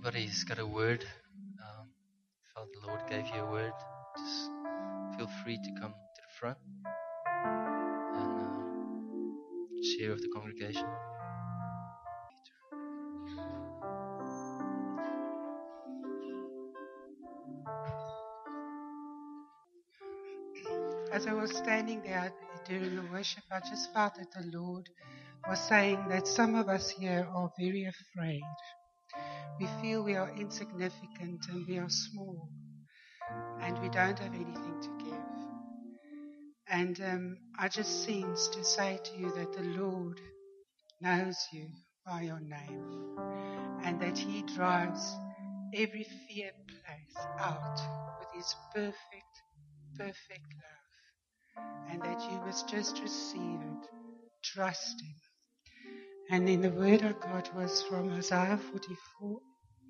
anybody's got a word, felt the Lord gave you a word, just feel free to come to the front and share with the congregation. As I was standing there during the worship, I just felt that the Lord was saying that some of us here are very afraid. We feel we are insignificant and we are small and we don't have anything to give. And I just seems to say to you that the Lord knows you by your name and that He drives every fear place out with His perfect love, and that you must just receive it, trust Him. And then the word I got was from Isaiah 44.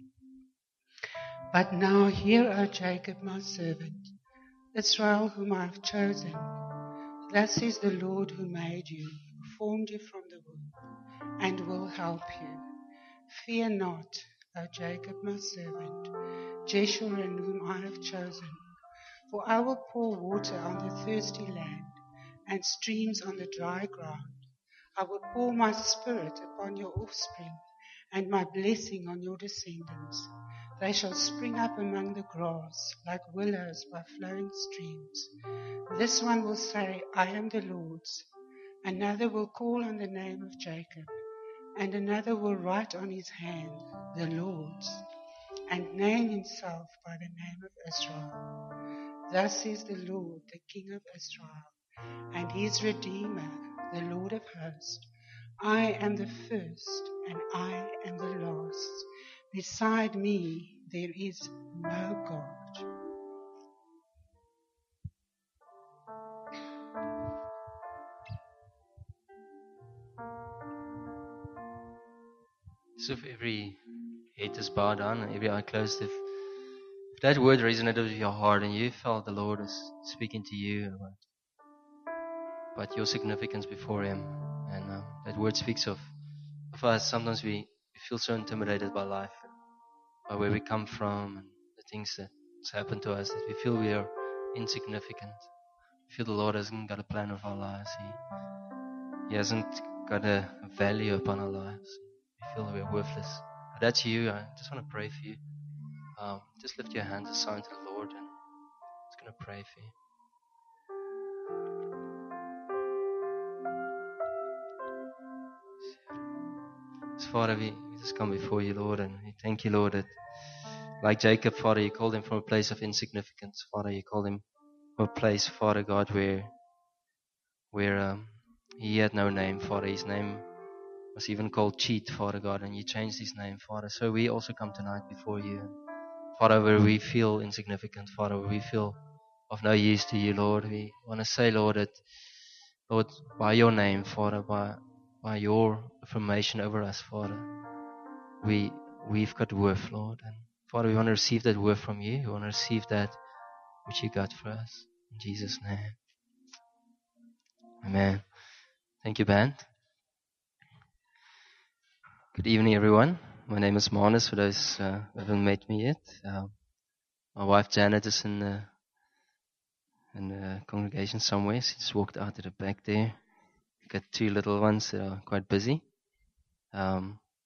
But now hear, O Jacob, my servant, Israel, whom I have chosen. Thus says the Lord who made you, who formed you from the womb, and will help you. Fear not, O Jacob, my servant, Jeshurun, whom I have chosen. For I will pour water on the thirsty land, and streams on the dry ground. I will pour my spirit upon your offspring, and my blessing on your descendants. They shall spring up among the grass, like willows by flowing streams. This one will say, I am the Lord's. Another will call on the name of Jacob, and another will write on his hand, the Lord's, and name himself by the name of Israel. Thus says the Lord, the King of Israel, and his Redeemer, the Lord of hosts. I am the first, and I am the last. Beside me there is no God. So if every head is bowed down and every eye closed, if that word resonated with your heart and you felt the Lord is speaking to you about your significance before Him, and that word speaks of us. Sometimes we feel so intimidated by life, by where we come from and the things that's happened to us, that we feel we are insignificant. We feel the Lord hasn't got a plan of our lives. He hasn't got a value upon our lives. We feel we're worthless. If that's you, I just want to pray for you. Just lift your hands as a sign to the Lord, and I'm just going to pray for you. So Father, we just come before you, Lord, and we thank you, Lord, that like Jacob, Father, you called him from a place of insignificance. Father, you called him from a place, Father God, where he had no name, Father. His name was even called Cheat, Father God, and you changed his name, Father. So we also come tonight before you, Father, where we feel insignificant, Father, where we feel of no use to you, Lord. We want to say, Lord, that, Lord, by your name, Father, by your affirmation over us, Father, we've got worth, Lord. And Father, we want to receive that worth from you. We want to receive that which you got for us. In Jesus' name. Amen. Thank you, band. Good evening, everyone. My name is Manus, for those who haven't met me yet. My wife Janet is in the congregation somewhere. She just walked out to the back there. We've got two little ones that are quite busy. As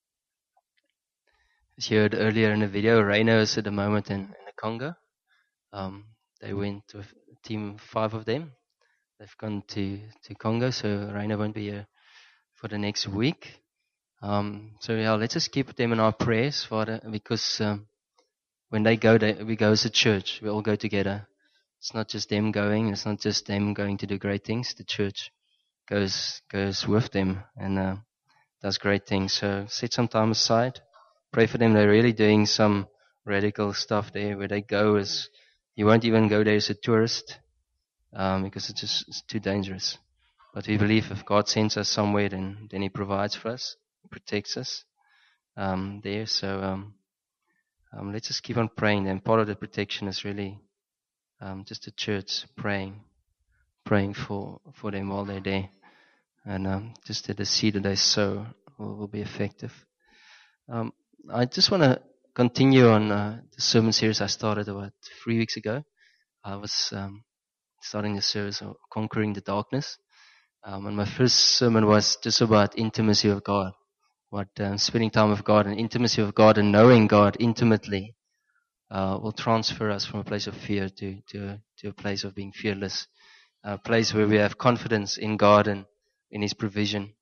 you heard earlier in the video, Rainer is at the moment in the Congo. They went with a team, 5 of them. They've gone to Congo, so Rainer won't be here for the next week. So yeah, let's just keep them in our prayers, Father, because when they go, we go as a church. We all go together. It's not just them going. It's not just them going to do great things. The church goes with them and does great things. So set some time aside. Pray for them. They're really doing some radical stuff there where they go as, you won't even go there as a tourist because it's too dangerous. But we believe if God sends us somewhere, then He provides for us, protects us there. So let's just keep on praying. And part of the protection is really just the church praying for them while they're there, and just that the seed that they sow will be effective. I just want to continue on the sermon series I started about 3 weeks ago. I was starting the series of Conquering the Darkness. And my first sermon was just about intimacy with God. What spending time with God and intimacy with God and knowing God intimately will transfer us from a place of fear to a place of being fearless. A place where we have confidence in God and in His provision.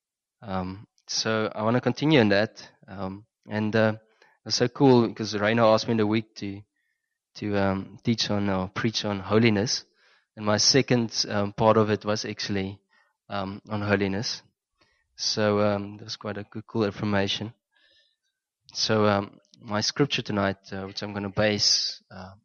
So I want to continue in that. It's so cool because Raina asked me in the week to teach on or preach on holiness. And my second part of it was actually on holiness. So that's quite a good, cool information. So my scripture tonight, which I'm going to base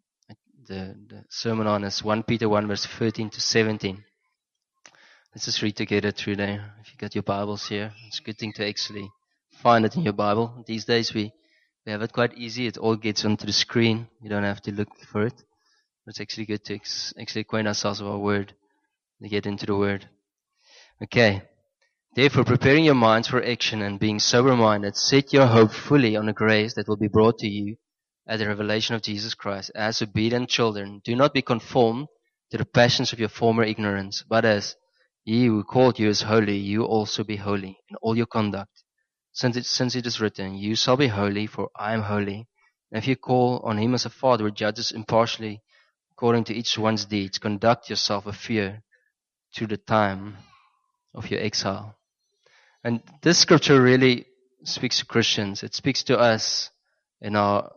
the sermon on, is 1 Peter 1 verse 13 to 17. Let's just read together through there. If you got your Bibles here, it's a good thing to actually find it in your Bible. These days we have it quite easy. It all gets onto the screen. You don't have to look for it. But it's actually good to actually acquaint ourselves with our Word, to get into the Word. Okay. Therefore, preparing your minds for action and being sober-minded, set your hope fully on the grace that will be brought to you at the revelation of Jesus Christ. As obedient children, do not be conformed to the passions of your former ignorance, but as He who called you is holy, you also be holy in all your conduct. Since it is written, you shall be holy, for I am holy. And if you call on Him as a Father who judges impartially according to each one's deeds, conduct yourself with fear through the time of your exile. And this scripture really speaks to Christians. It speaks to us in our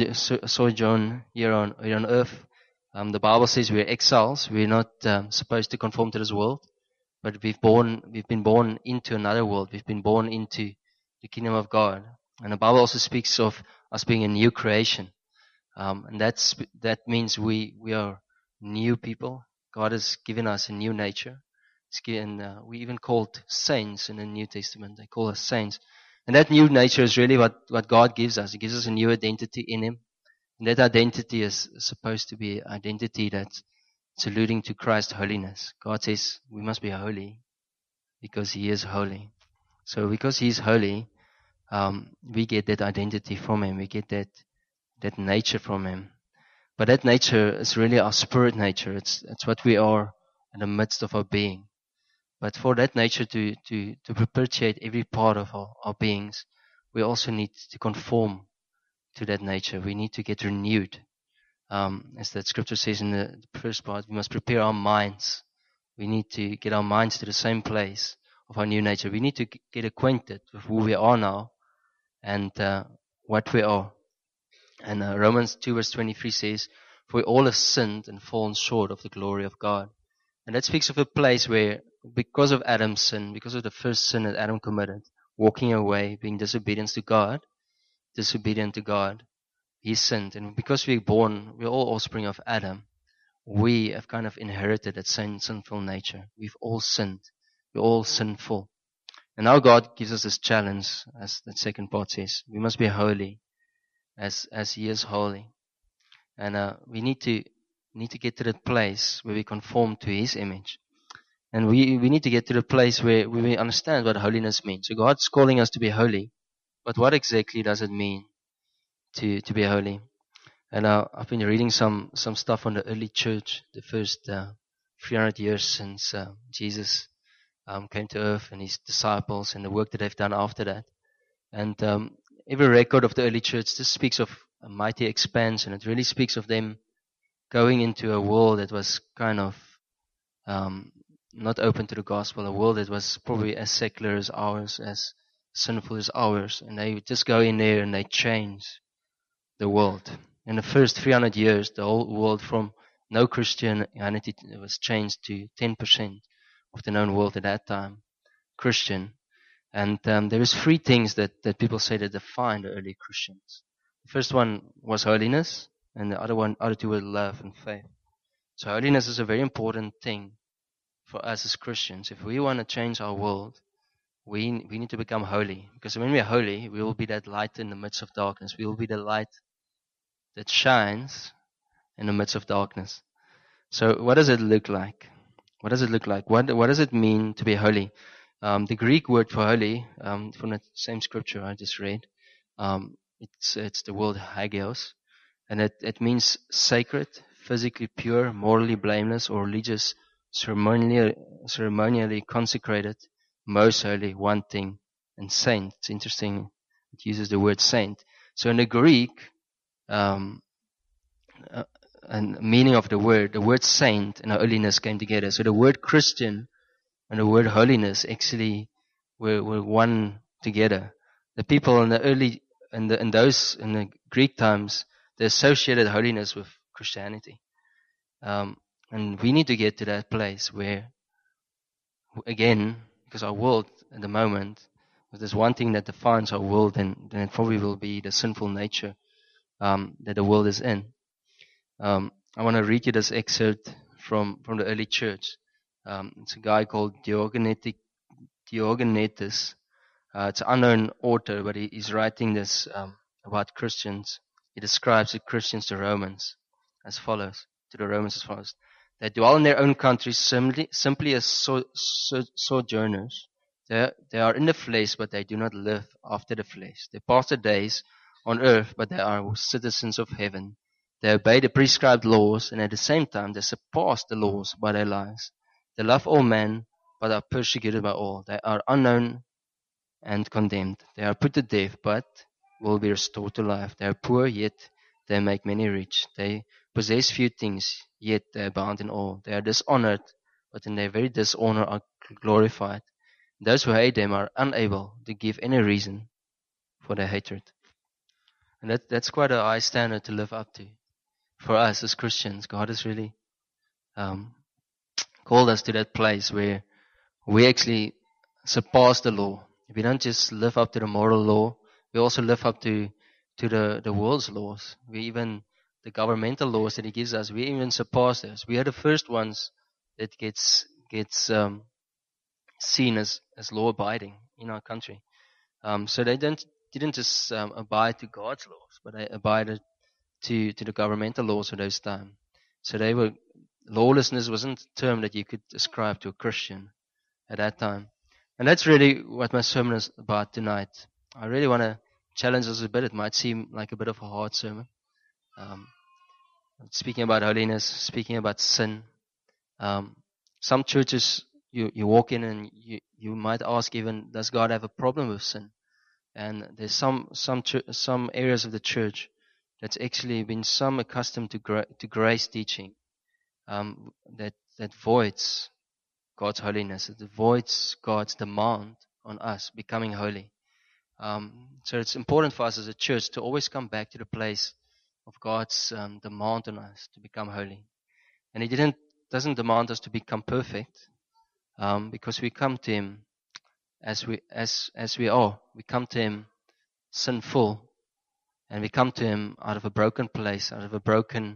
sojourn here on earth. The Bible says we're exiles. We're not supposed to conform to this world. But we've been born into another world. We've been born into the kingdom of God. And the Bible also speaks of us being a new creation. And that means we are new people. God has given us a new nature. We even called saints in the New Testament. They call us saints. And that new nature is really what God gives us. He gives us a new identity in Him. And that identity is supposed to be an identity that's alluding to Christ's holiness. God says we must be holy because He is holy. So because He is holy, we get that identity from Him. We get that nature from Him. But that nature is really our spirit nature. It's what we are in the midst of our being. But for that nature to perpetuate every part of our beings, we also need to conform to that nature. We need to get renewed. As that scripture says in the first part, we must prepare our minds. We need to get our minds to the same place of our new nature. We need to get acquainted with who we are now and what we are. And Romans 2 verse 23 says, for we all have sinned and fallen short of the glory of God. And that speaks of a place where, because of Adam's sin, because of the first sin that Adam committed, walking away, being disobedient to God, he sinned. And because we're all offspring of Adam, we have kind of inherited that same sinful nature. We've all sinned. We're all sinful. And now God gives us this challenge, as the second part says. We must be holy as He is holy. And we need to get to that place where we conform to His image. And we need to get to the place where we understand what holiness means. So God's calling us to be holy. But what exactly does it mean to be holy? And I've been reading some stuff on the early church, the first 300 years since Jesus came to earth and His disciples and the work that they've done after that. And every record of the early church just speaks of a mighty expansion. It really speaks of them going into a world that was kind of not open to the gospel, a world that was probably as secular as ours, as sinful as ours. And they would just go in there and they change the world. In the first 300 years, the whole world from no Christianity was changed to 10% of the known world at that time, Christian. And there was three things that people say that defined the early Christians. The first one was holiness, and the other two were love and faith. So holiness is a very important thing for us as Christians. If we want to change our world, we need to become holy. Because when we are holy, we will be that light in the midst of darkness. We will be the light that shines in the midst of darkness. So what does it look like? What does it look like? What does it mean to be holy? The Greek word for holy, from the same scripture I just read, It's the word hagios, and it means sacred, physically pure, morally blameless, or religious, ceremonially consecrated, most holy, one thing, and saint. It's interesting. It uses the word saint. So in the Greek, um, and meaning of the word saint and holiness came together. So the word Christian and the word holiness actually were one together. The people in the early, in the Greek times, they associated holiness with Christianity. And we need to get to that place where, again, because our world at the moment, if there's one thing that defines our world, then it probably will be the sinful nature that the world is in. I want to read you this excerpt from the early church. It's a guy called Diogenetus. It's an unknown author, but he's writing this about Christians. He describes the Christians to Romans as follows. To the Romans as follows: they dwell in their own countries simply as sojourners. They are in the flesh, but they do not live after the flesh. They pass their days on earth, but they are citizens of heaven. They obey the prescribed laws, and at the same time they surpass the laws by their lives. They love all men, but are persecuted by all. They are unknown and condemned. They are put to death, but will be restored to life. They are poor, yet they make many rich. They possess few things, yet they abound in all. They are dishonored, but in their very dishonor are glorified. Those who hate them are unable to give any reason for their hatred. And that's quite a high standard to live up to. For us as Christians, God has really called us to that place where we actually surpass the law. We don't just live up to the moral law, we also live up to the world's laws. We even, the governmental laws that He gives us, we even surpass those. We are the first ones that gets seen as law abiding in our country. So they didn't just abide to God's laws, but they abided to the governmental laws of those times. So lawlessness wasn't a term that you could ascribe to a Christian at that time. And that's really what my sermon is about tonight. I really want to challenge us a bit. It might seem like a bit of a hard sermon. Speaking about holiness, speaking about sin. Some churches you walk in and you might ask even, does God have a problem with sin? And there's some areas of the church that's actually been some accustomed to grace teaching that voids God's holiness. It avoids God's demand on us becoming holy. So it's important for us as a church to always come back to the place of God's demand on us to become holy. And He doesn't demand us to become perfect, because we come to Him as we are. We come to Him sinful, and we come to Him out of a broken place, out of a broken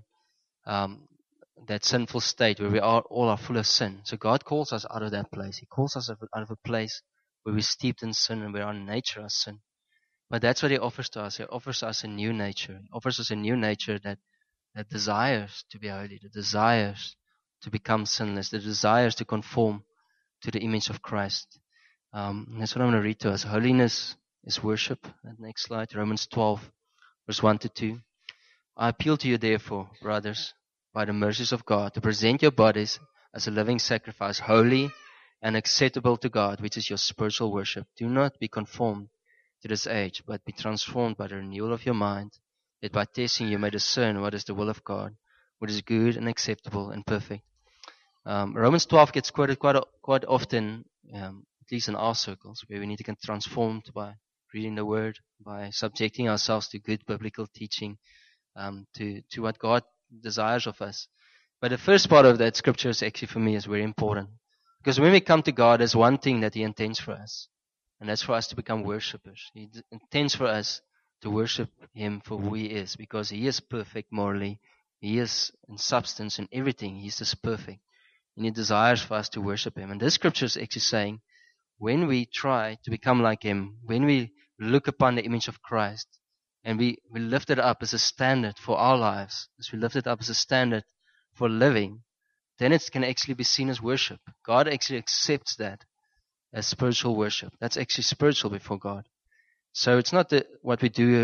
that sinful state where we all are full of sin. So God calls us out of that place. He calls us out of a place where we're steeped in sin and where our nature is sin. But that's what He offers to us. He offers us a new nature. He offers us a new nature that desires to be holy, that desires to become sinless, that desires to conform to the image of Christ. That's what I'm going to read to us. Holiness is worship. That next slide, Romans 12, verse 1 to 2. I appeal to you, therefore, brothers, by the mercies of God, to present your bodies as a living sacrifice, holy and acceptable to God, which is your spiritual worship. Do not be conformed to this age, but be transformed by the renewal of your mind, that by testing you may discern what is the will of God, what is good and acceptable and perfect. Romans 12 gets quoted quite often, at least in our circles, where we need to get transformed by reading the Word, by subjecting ourselves to good biblical teaching, to what God desires of us. But the first part of that scripture is actually, for me, is very important. Because when we come to God, there's one thing that He intends for us. And that's for us to become worshippers. He intends for us to worship Him for who He is. Because He is perfect morally. He is in substance and everything. He's just perfect. And He desires for us to worship Him. And this scripture is actually saying, when we try to become like Him, when we look upon the image of Christ, and we lift it up as a standard for our lives, as we lift it up as a standard for living, then it can actually be seen as worship. God actually accepts that as spiritual worship. That's actually spiritual before God. So it's not what we do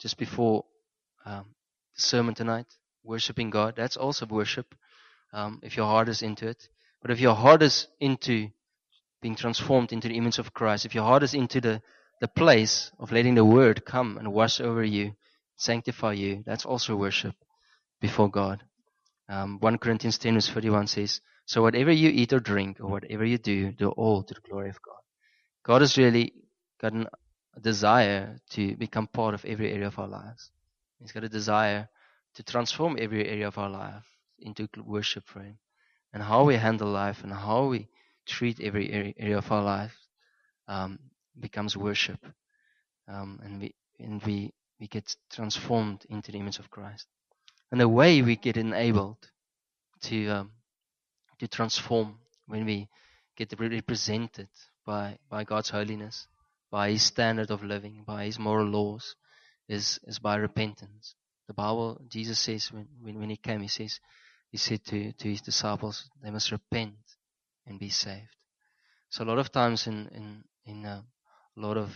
just before the sermon tonight, worshiping God. That's also worship, if your heart is into it. But if your heart is into being transformed into the image of Christ, if your heart is into the place of letting the Word come and wash over you, sanctify you, that's also worship before God. 1 Corinthians 10 verse 31 says, so whatever you eat or drink or whatever you do all to the glory of God. God has really got a desire to become part of every area of our lives. He's got a desire to transform every area of our life into worship for Him. And how we handle life and how we treat every area of our life becomes worship. And we get transformed into the image of Christ. And the way we get enabled to transform when we get represented by God's holiness, by His standard of living, by His moral laws, is by repentance. The Bible, Jesus says when He came, He said to His disciples, they must repent and be saved. So a lot of times in a lot of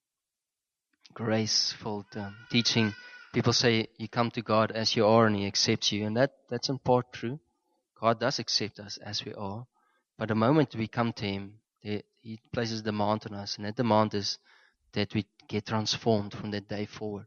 grace-filled teaching, people say you come to God as you are and He accepts you, and that's in part true. God does accept us as we are, but the moment we come to Him, He places a demand on us, and that demand is that we get transformed from that day forward.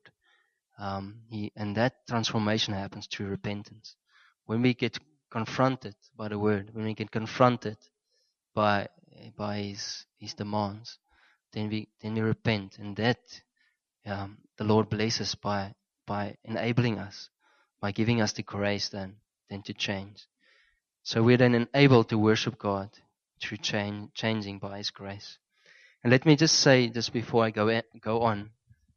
And that transformation happens through repentance. When we get confronted by the Word, when we get confronted by His demands, then we repent, and that the Lord blesses by enabling us, by giving us the grace then to change. So we're then enabled to worship God through changing by His grace. And let me just say this before I go on,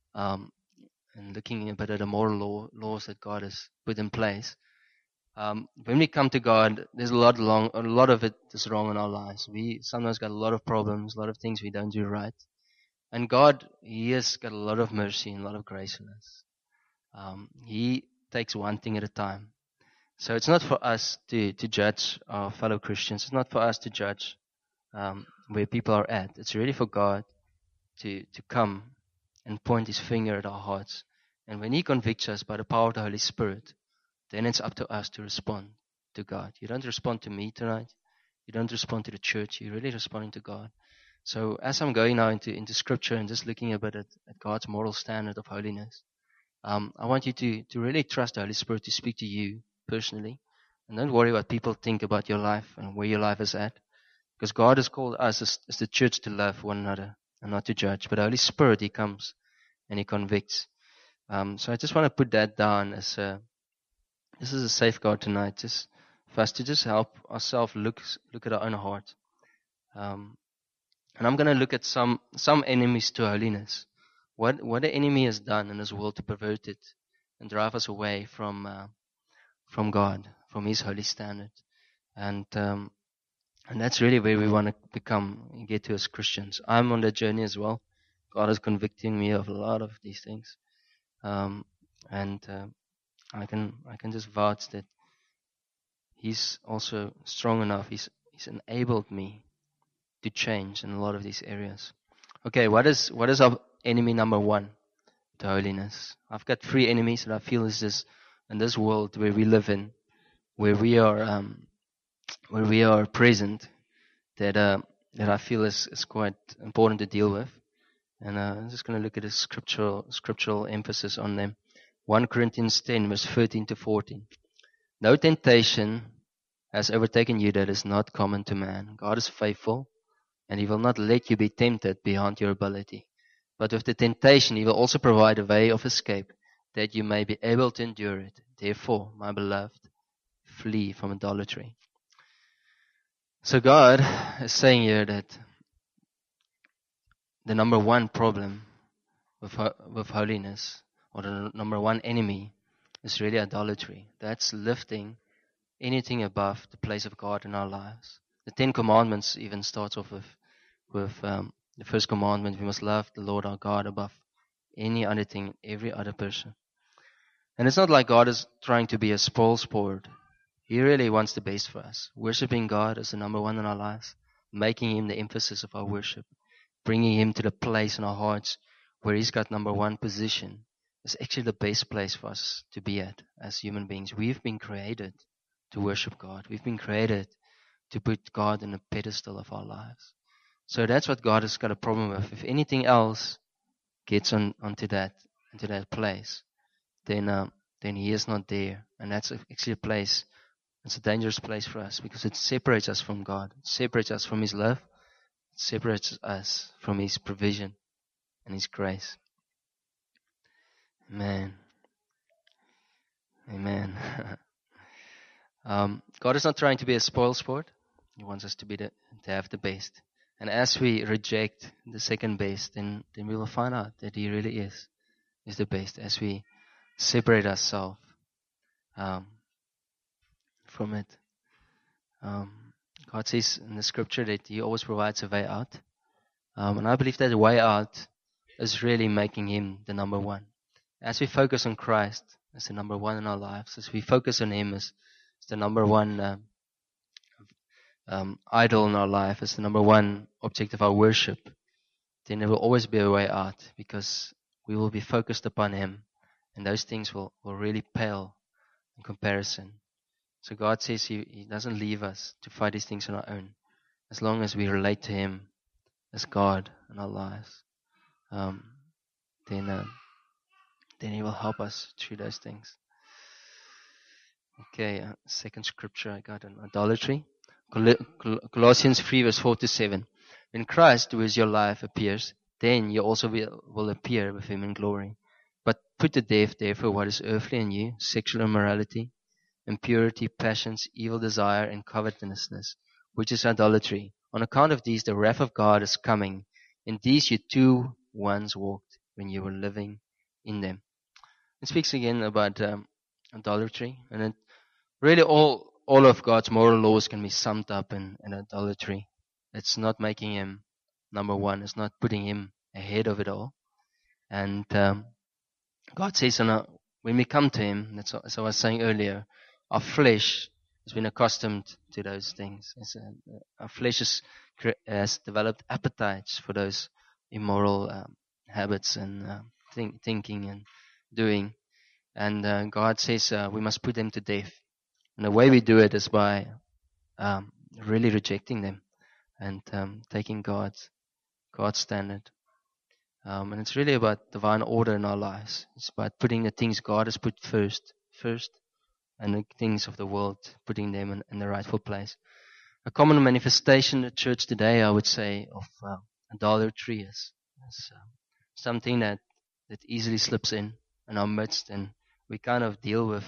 and looking a bit at the moral laws that God has put in place. When we come to God, there's a lot of it is wrong in our lives. We sometimes got a lot of problems, a lot of things we don't do right. And God, He has got a lot of mercy and a lot of grace in us. He takes one thing at a time. So it's not for us to judge our fellow Christians. It's not for us to judge where people are at. It's really for God to come and point His finger at our hearts. And when He convicts us by the power of the Holy Spirit, then it's up to us to respond to God. You don't respond to me tonight. You don't respond to the church. You're really responding to God. So as I'm going now into Scripture and just looking a bit at God's moral standard of holiness, I want you to really trust the Holy Spirit to speak to you personally. And don't worry what people think about your life and where your life is at. Because God has called us as the church to love one another and not to judge. But the Holy Spirit, He comes and He convicts. So I just want to put that down as this is a safeguard tonight, just for us to just help ourselves look at our own heart. And I'm going to look at some enemies to holiness. What the enemy has done in this world to pervert it and drive us away from God, from His holy standard. And that's really where we want to become and get to as Christians. I'm on that journey as well. God is convicting me of a lot of these things. I can just vouch that He's also strong enough. He's enabled me to change in a lot of these areas. Okay, what is our enemy number one to holiness? I've got 3 enemies that I feel is this in this world where we live in, where we are present, that I feel is quite important to deal with. And I'm just going to look at a scriptural emphasis on them. 1 Corinthians 10 verse 13 to 14. No temptation has overtaken you that is not common to man. God is faithful, and He will not let you be tempted beyond your ability. But with the temptation, He will also provide a way of escape, that you may be able to endure it. Therefore, my beloved, flee from idolatry. So God is saying here that the number one problem with holiness, or the number one enemy, is really idolatry. That's lifting anything above the place of God in our lives. The 10 Commandments even starts off with the first commandment: we must love the Lord our God above any other thing, every other person. And it's not like God is trying to be a spoilsport. He really wants the best for us. Worshipping God is the number one in our lives, making Him the emphasis of our worship, bringing Him to the place in our hearts where He's got number one position, is actually the best place for us to be at as human beings. We've been created to worship God. We've been created to put God in a pedestal of our lives. So that's what God has got a problem with. If anything else gets into that place, then He is not there, and that's actually a place. It's a dangerous place for us because it separates us from God. It separates us from His love. It separates us from His provision and His grace. Amen. Amen. God is not trying to be a spoil sport. He wants us to have the best. And as we reject the second best, then we will find out that He really is the best. As we separate ourselves from it. God says in the scripture that He always provides a way out. And I believe that the way out is really making Him the number one. As we focus on Christ as the number one in our lives, as we focus on Him as the number one idol in our life, as the number one object of our worship, then there will always be a way out because we will be focused upon Him, and those things will really pale in comparison. So God says He doesn't leave us to fight these things on our own. As long as we relate to Him as God in our lives, then He will help us through those things. Okay, second scripture I got on idolatry. Colossians 3 verse 4 to 7. When Christ, who is your life, appears, then you also will appear with Him in glory. But put to death, therefore, what is earthly in you, sexual immorality, impurity, passions, evil desire, and covetousness, which is idolatry. On account of these, the wrath of God is coming. In these you too once walked when you were living in them. It speaks again about idolatry, and it really all of God's moral laws can be summed up in idolatry. It's not making Him number one. It's not putting Him ahead of it all. And God says, when we come to Him, that's as I was saying earlier, our flesh has been accustomed to those things. Our flesh has developed appetites for those immoral habits and thinking and doing. And God says we must put them to death. And the way we do it is by really rejecting them and taking God's standard. And it's really about divine order in our lives. It's about putting the things God has put first, and the things of the world, putting them in the rightful place. A common manifestation in the church today, I would say, of idolatry is something that easily slips in our midst, and we kind of deal with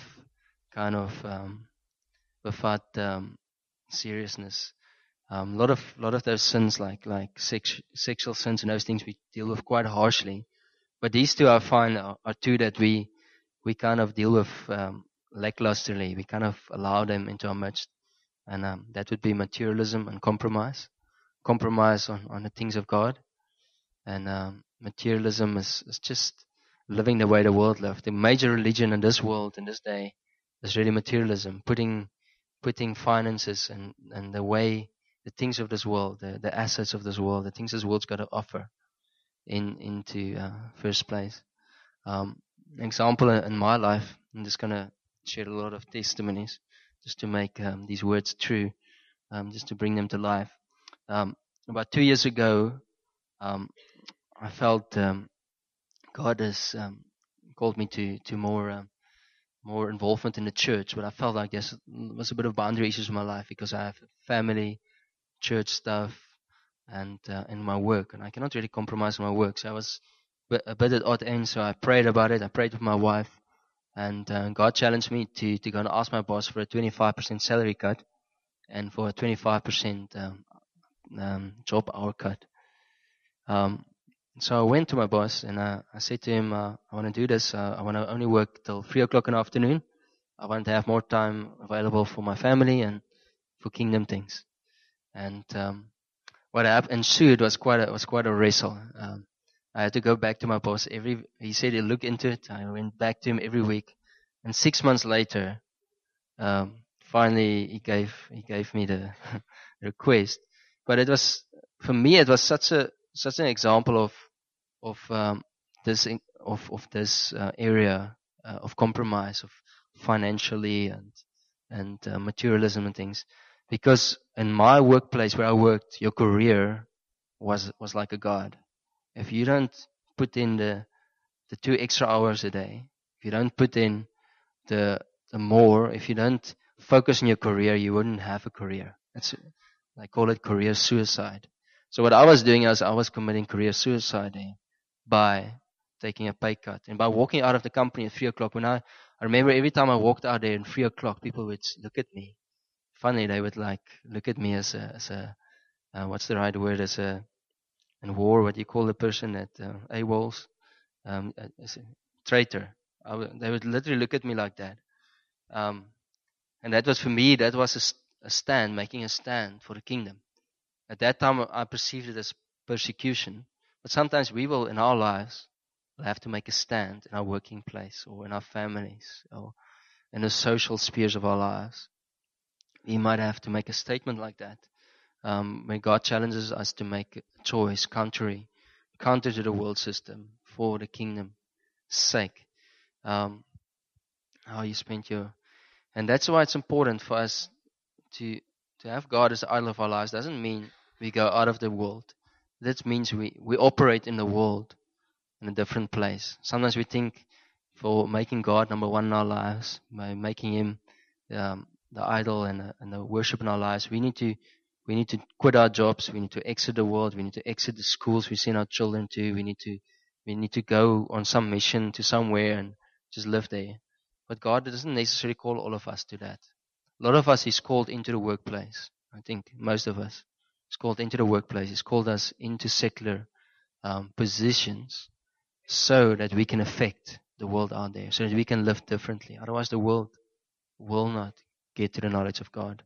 without seriousness. A lot of those sins, like sexual sins and those things, we deal with quite harshly. But these two, I find, are two that we kind of deal with lacklusterly. We kind of allow them into our midst, and that would be materialism and compromise on the things of God. And materialism is just living the way the world lives. The major religion in this world, in this day, is really materialism, putting finances and the things of this world, the assets of this world, the things this world's got to offer into first place. An example in my life, I'm just going to share a lot of testimonies just to make these words true, just to bring them to life. About 2 years ago, I felt God has called me to more involvement in the church, but I felt like there was a bit of boundary issues in my life because I have family, church stuff, and in my work, and I cannot really compromise on my work. So I was a bit at odd ends. So I prayed about it. I prayed with my wife, and God challenged me to go and ask my boss for a 25% salary cut and for a 25% job hour cut. So I went to my boss and I said to him, I want to do this. I want to only work till 3 o'clock in the afternoon. I want to have more time available for my family and for kingdom things. And what ensued was quite a wrestle. I had to go back to my boss he said he'd look into it. I went back to him every week. And 6 months later, finally he gave me the request. But for me it was such an example of this of this area of compromise, of financially and materialism and things. Because in my workplace where I worked, your career was like a god. If you don't put in the 2 extra hours a day, if you don't put in the more, if you don't focus on your career, you wouldn't have a career. I call it career suicide. So what I was doing is I was committing career suicide by taking a pay cut and by walking out of the company at 3 o'clock. When I remember every time I walked out there at 3 o'clock, people would look at me. Funny, they would like look at me as a what's the right word, in war, what do you call the person that AWOLs, as a traitor. They would literally look at me like that. And that was for me, that was a stand, making a stand for the kingdom. At that time, I perceived it as persecution. But sometimes we will, in our lives, will have to make a stand in our working place or in our families or in the social spheres of our lives. We might have to make a statement like that. When God challenges us to make a choice counter to the world system for the kingdom's sake. How you spend your... And that's why it's important for us to have God as the idol of our lives. Doesn't mean we go out of the world. That means we operate in the world in a different place. Sometimes we think for making God number one in our lives, by making Him the idol and the worship in our lives, we need to quit our jobs. We need to exit the world. We need to exit the schools we send our children to. We need to go on some mission to somewhere and just live there. But God doesn't necessarily call all of us to that. A lot of us is called into the workplace. I think most of us is called into the workplace. He's called us into secular positions so that we can affect the world out there, so that we can live differently. Otherwise, the world will not get to the knowledge of God.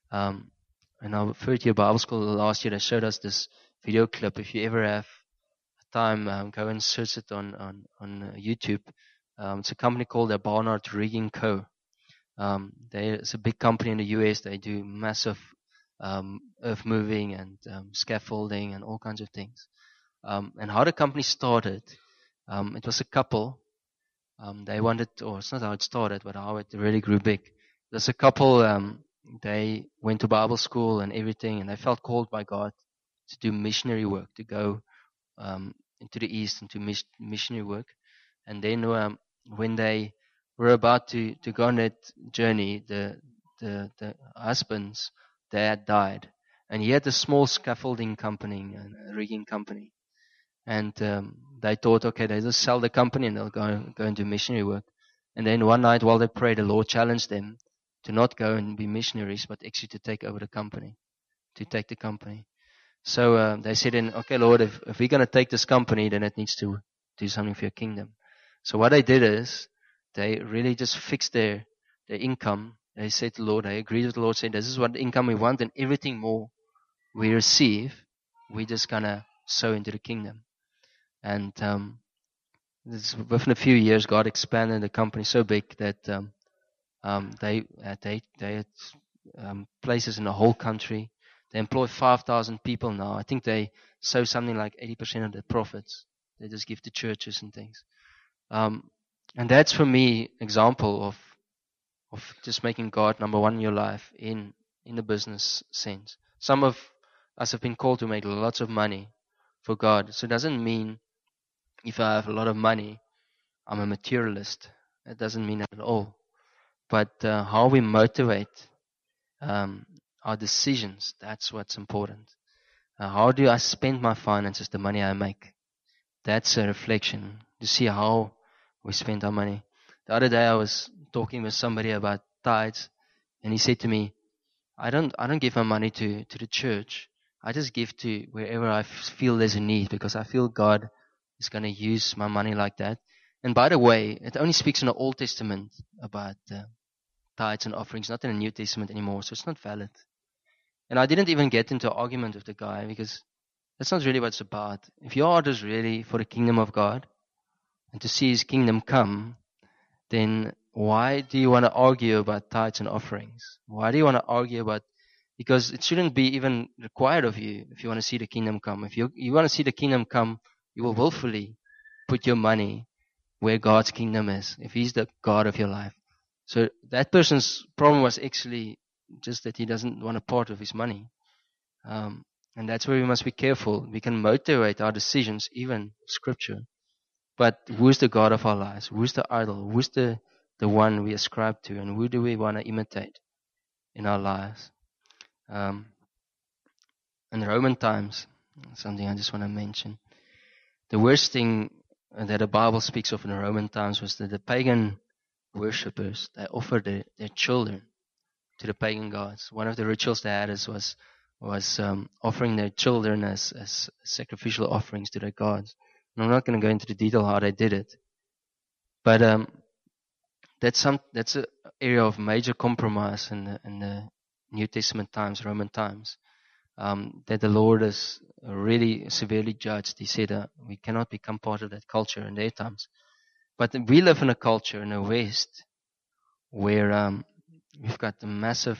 And our third year Bible school last year, they showed us this video clip. If you ever have time, go and search it on YouTube. It's a company called the Barnard Rigging Co. It's a big company in the US. They do massive earth moving and scaffolding and all kinds of things. And how the company started, it was a couple. They wanted, or it's not how it started, but how it really grew big. There's a couple, they went to Bible school and everything, and they felt called by God to do missionary work, to go into the East and to missionary work. And then when they were about to go on that journey, the husband's dad died. And he had a small scaffolding company and a rigging company. And they thought, okay, they just sell the company and they'll go and do missionary work. And then one night while they prayed, the Lord challenged them to not go and be missionaries, but actually to take over the company, to take the company. So they said, okay, Lord, if we're going to take this company, then it needs to do something for your kingdom. So what they did is they really just fixed their income. They said to the Lord, they agreed with the Lord, said, this is what income we want, and everything more we receive, we're just going to sow into the kingdom. And within a few years, God expanded the company so big that they had places in the whole country. They employ 5,000 people now. I think they sow something like 80% of the profits. They just give to churches and things. And that's for me example of just making God number one in your life in the business sense. Some of us have been called to make lots of money for God. So it doesn't mean if I have a lot of money, I'm a materialist. It doesn't mean that at all. But how we motivate our decisions, that's what's important. How do I spend my finances, the money I make? That's a reflection to see how we spend our money. The other day I was talking with somebody about tithes, and he said to me, I don't give my money to the church. I just give to wherever I feel there's a need, because I feel God is going to use my money like that. And by the way, it only speaks in the Old Testament about tithes and offerings, not in the New Testament anymore, so it's not valid. And I didn't even get into an argument with the guy, because that's not really what it's about. If your heart is really for the kingdom of God and to see His kingdom come, then why do you want to argue about tithes and offerings? Why do you want to argue about... Because it shouldn't be even required of you if you want to see the kingdom come. If you want to see the kingdom come, you will willfully put your money where God's kingdom is, if He's the God of your life. So that person's problem was actually just that he doesn't want a part of his money. And that's where we must be careful. We can motivate our decisions, even Scripture. But who's the God of our lives? Who's the idol? Who's the one we ascribe to? And who do we want to imitate in our lives? In Roman times, something I just want to mention. The worst thing that the Bible speaks of in the Roman times was that the pagan worshippers, they offered their children to the pagan gods. One of the rituals they had was offering their children as sacrificial offerings to their gods. And I'm not going to go into the detail how they did it, but that's an area of major compromise in the New Testament times, Roman times, that the Lord has really severely judged. He said we cannot become part of that culture in their times. But we live in a culture in the West where we've got a massive,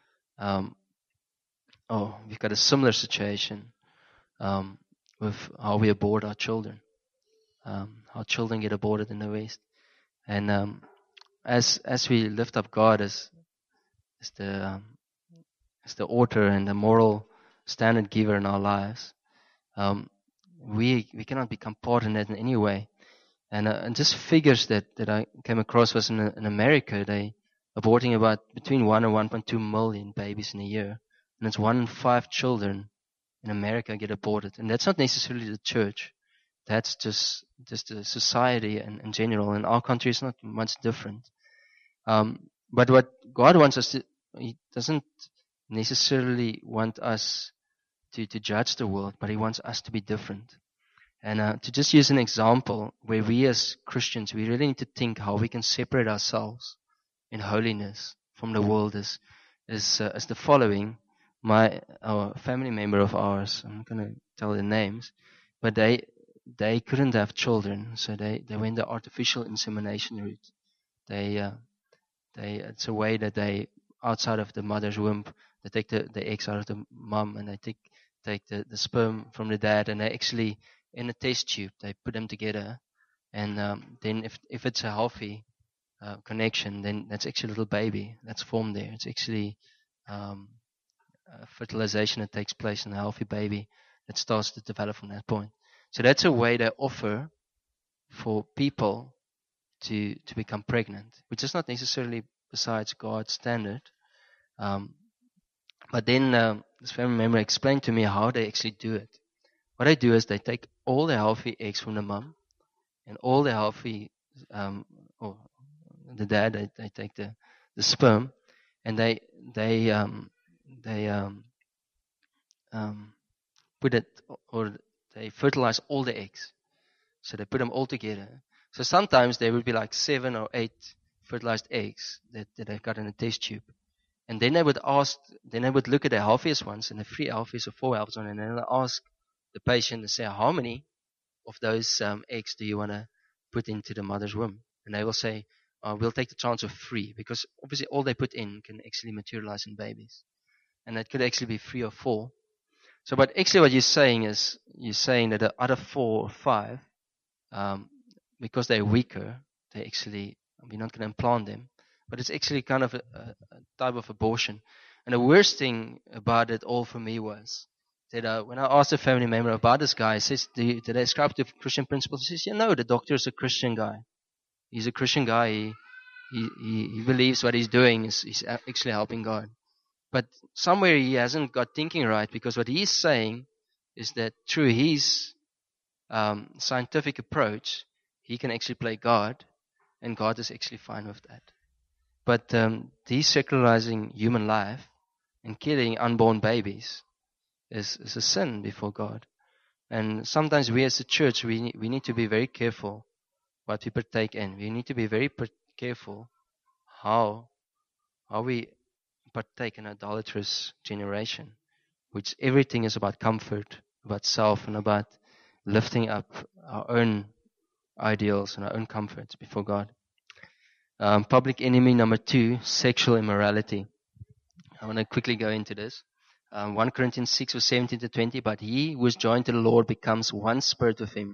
we've got a similar situation with how we abort our children. How children get aborted in the West. And as we lift up God as the author and the moral standard giver in our lives, we cannot become part in that in any way. And just figures that I came across was in America, they aborting about between 1 and 1.2 million babies in a year. And it's 1 in 5 children in America get aborted. And that's not necessarily the church. That's just the society in general. And our country is not much different. But what God wants us to, He doesn't necessarily want us to judge the world, but He wants us to be different. And to just use an example where we as Christians, we really need to think how we can separate ourselves in holiness from the world is the following. Our family member of ours, I'm not going to tell the names, but they couldn't have children, so they went the artificial insemination route. It's a way that they, outside of the mother's womb, they take the eggs out of the mom and they take the sperm from the dad, and they actually, in a test tube, they put them together, and then if it's a healthy connection, then that's actually a little baby that's formed there. It's actually fertilization that takes place in a healthy baby that starts to develop from that point. So that's a way they offer for people to become pregnant, which is not necessarily besides God's standard. But then this family member explained to me how they actually do it. What they do is they take all the healthy eggs from the mom and all the healthy, or the dad, they take the sperm, and they put it, or they fertilize all the eggs. So they put them all together. So sometimes there would be like 7 or 8 fertilized eggs that they've got in a test tube. And then they would look at the healthiest ones and the 3 healthiest or 4 healthiest ones, and then they'll ask the patient to say, how many of those eggs do you want to put into the mother's womb? And they will say, we'll take the chance of 3, because obviously all they put in can actually materialize in babies. And that could actually be 3 or 4. So, but actually what you're saying is, that the other 4 or 5, because they're weaker, we're not going to implant them. But it's actually kind of a type of abortion. And the worst thing about it all for me was that when I asked a family member about this guy, he says, do they ascribe to Christian principles? He says, yeah, no, the doctor is a Christian guy. He's a Christian guy. He believes what he's doing is actually helping God. But somewhere he hasn't got thinking right, because what he's saying is that through his scientific approach, he can actually play God, and God is actually fine with that. But desacralizing human life and killing unborn babies is a sin before God. And sometimes we as a church, we need to be very careful what we partake in. We need to be very careful how we partake in idolatrous generation, which everything is about comfort, about self, and about lifting up our own ideals and our own comforts before God. Public enemy number 2, sexual immorality. I want to quickly go into this. 1 Corinthians 6 verse 17 to 20, but he who is joined to the Lord becomes one spirit with him.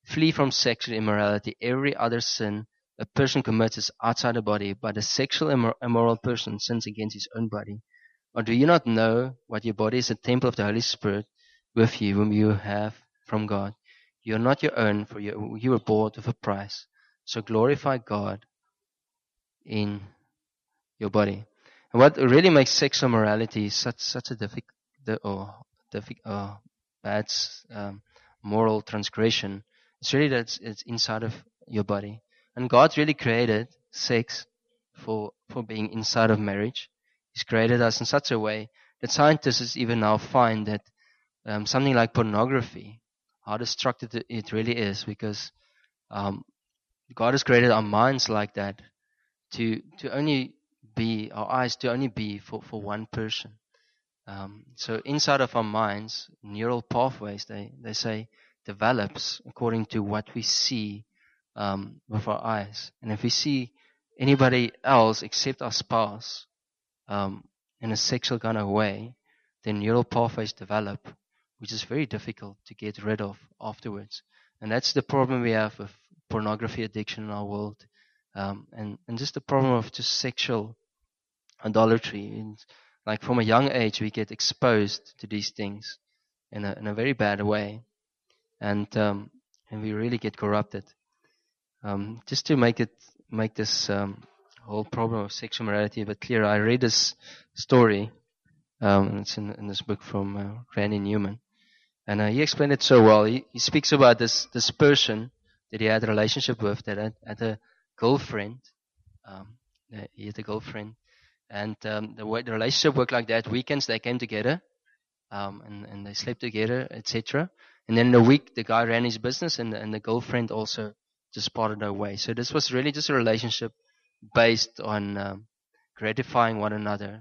Flee from sexual immorality. Every other sin a person commits is outside the body, but a sexual immoral person sins against his own body. Or do you not know what your body is a temple of the Holy Spirit with you, whom you have from God? You are not your own, for you were bought with a price. So glorify God in your body. And what really makes sexual morality such a bad moral transgression, it's really that it's inside of your body. And God really created sex for being inside of marriage. He's created us in such a way that scientists even now find that something like pornography, how destructive it really is, because God has created our minds like that to only be, our eyes to only be for one person. So inside of our minds, neural pathways, they say, develops according to what we see with our eyes. And if we see anybody else except our spouse in a sexual kind of way, then neural pathways develop, which is very difficult to get rid of afterwards. And that's the problem we have with pornography addiction in our world, and just the problem of just sexual idolatry. And like from a young age, we get exposed to these things in a very bad way, and we really get corrupted. Just to make this whole problem of sexual morality a bit clearer, I read this story. It's in this book from Randy Newman, and he explained it so well. He speaks about this person that he had a relationship with, that had a girlfriend. He had a girlfriend, and the way the relationship worked like that, weekends they came together, and they slept together, etc. And then in a week, the guy ran his business, and the girlfriend also just parted her way. So this was really just a relationship based on gratifying one another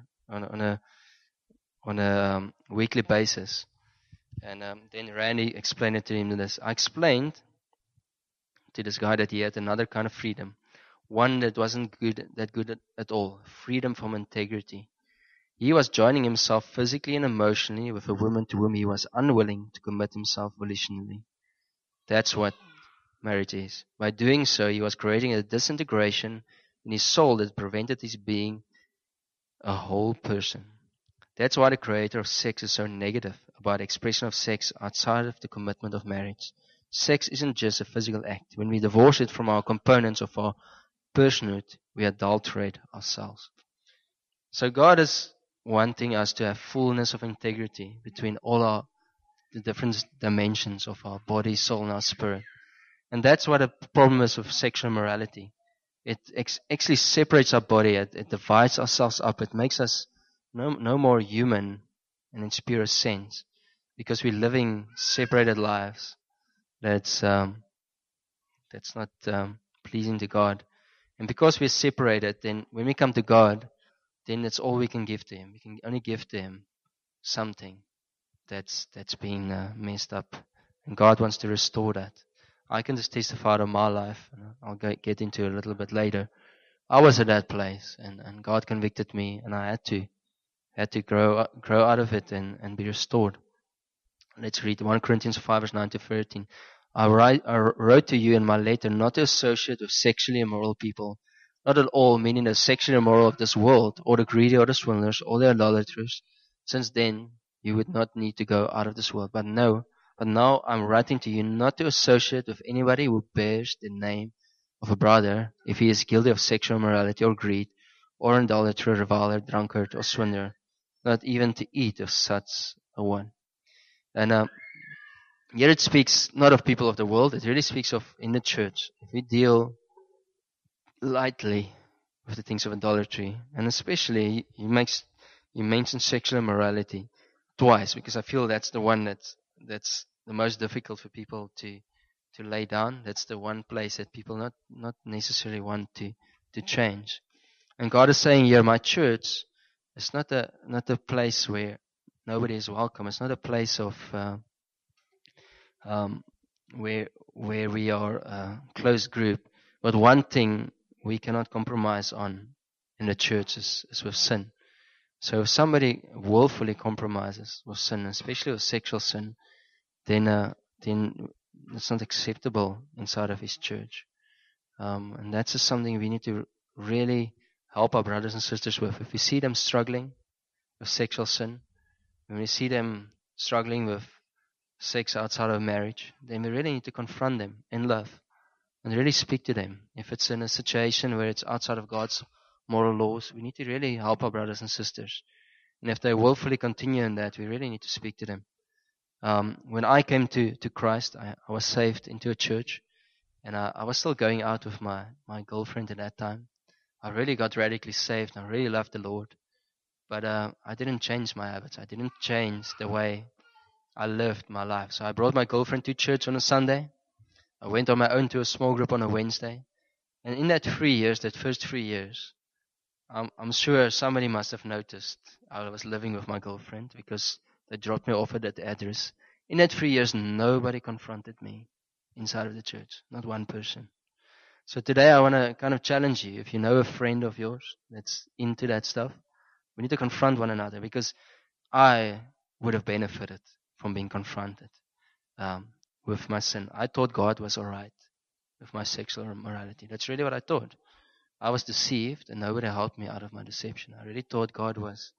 on a weekly basis. And then Randy explained it to him this. I explained to this guy that he had another kind of freedom, one that wasn't good at all, freedom from integrity. He was joining himself physically and emotionally with a woman to whom he was unwilling to commit himself volitionally. That's what marriage is. By doing so, he was creating a disintegration in his soul that prevented his being a whole person. That's why the creator of sex is so negative about the expression of sex outside of the commitment of marriage. Sex isn't just a physical act. When we divorce it from our components of our personhood, we adulterate ourselves. So God is wanting us to have fullness of integrity between all the different dimensions of our body, soul, and our spirit. And that's what the problem is with sexual morality. It actually separates our body. It divides ourselves up. It makes us no more human in its purest sense, because we're living separated lives. That's not pleasing to God. And because we're separated, then when we come to God, then that's all we can give to Him. We can only give to Him something that's been messed up, and God wants to restore that. I can just testify of my life, and I'll get into it a little bit later. I was at that place, and God convicted me, and I had to grow out of it and be restored. Let's read 1 Corinthians 5 verse 9 to 13. I wrote to you in my letter not to associate with sexually immoral people, not at all meaning the sexually immoral of this world, or the greedy, or the swindlers, or the idolaters, since then you would not need to go out of this world. But now I'm writing to you not to associate with anybody who bears the name of a brother if he is guilty of sexual immorality or greed, or idolater, reviler, drunkard, or swindler, not even to eat of such a one. And here it speaks not of people of the world, it really speaks of in the church. If we deal lightly with the things of idolatry, and especially he mentions sexual immorality twice, because I feel that's the one that's the most difficult for people to lay down. That's the one place that people not necessarily want to change. And God is saying here, my church is not a place where nobody is welcome. It's not a place of where we are a closed group. But one thing we cannot compromise on in the church is with sin. So if somebody willfully compromises with sin, especially with sexual sin, then it's not acceptable inside of His church. And that's just something we need to really help our brothers and sisters with. If we see them struggling with sexual sin, when we see them struggling with sex outside of marriage, then we really need to confront them in love and really speak to them. If it's in a situation where it's outside of God's moral laws, we need to really help our brothers and sisters. And if they willfully continue in that, we really need to speak to them. When I came to Christ, I was saved into a church, and I was still going out with my girlfriend at that time. I really got radically saved. I really loved the Lord. But I didn't change my habits. I didn't change the way I lived my life. So I brought my girlfriend to church on a Sunday. I went on my own to a small group on a Wednesday. And in that 3 years, that first 3 years, I'm sure somebody must have noticed I was living with my girlfriend, because they dropped me off at that address. In that 3 years, nobody confronted me inside of the church. Not one person. So today I want to kind of challenge you. If you know a friend of yours that's into that stuff, we need to confront one another, because I would have benefited from being confronted with my sin. I thought God was all right with my sexual immorality. That's really what I thought. I was deceived, and nobody helped me out of my deception. I really thought God was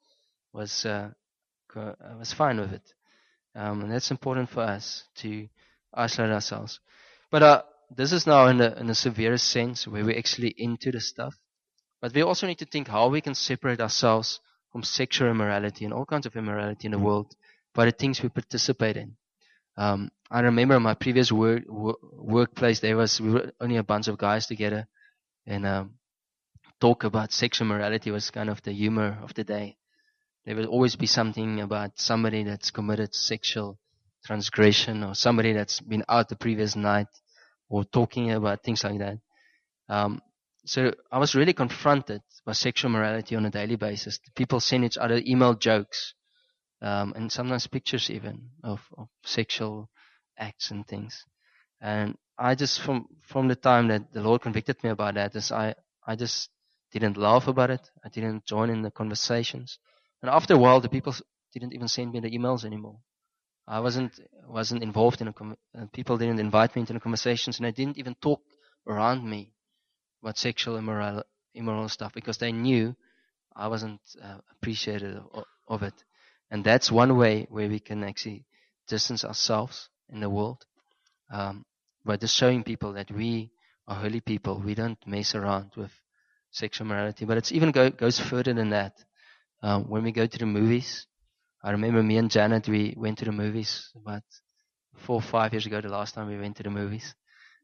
fine with it. And that's important for us to isolate ourselves. But this is now in a severest sense, where we're actually into the stuff. But we also need to think how we can separate ourselves from sexual immorality and all kinds of immorality in the world by the things we participate in. I remember my previous workplace, we were only a bunch of guys together, and talk about sexual morality was kind of the humor of the day. There will always be something about somebody that's committed sexual transgression, or somebody that's been out the previous night, or talking about things like that. So I was really confronted by sexual morality on a daily basis. People send each other email jokes, and sometimes pictures even of sexual acts and things. And I just, from the time that the Lord convicted me about that, I just didn't laugh about it. I didn't join in the conversations. And after a while, the people didn't even send me the emails anymore. I wasn't involved in people didn't invite me into the conversations, and they didn't even talk around me about sexual immoral stuff, because they knew I wasn't appreciative of it. And that's one way where we can actually distance ourselves in the world, by just showing people that we are holy people. We don't mess around with sexual morality. But it's even goes further than that. When we go to the movies, I remember me and Janet, we went to the movies about 4 or 5 years ago, the last time we went to the movies.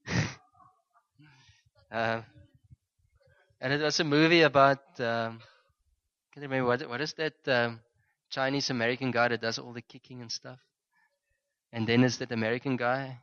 And it was a movie about, I can't remember, what is that Chinese American guy that does all the kicking and stuff? And then is that American guy?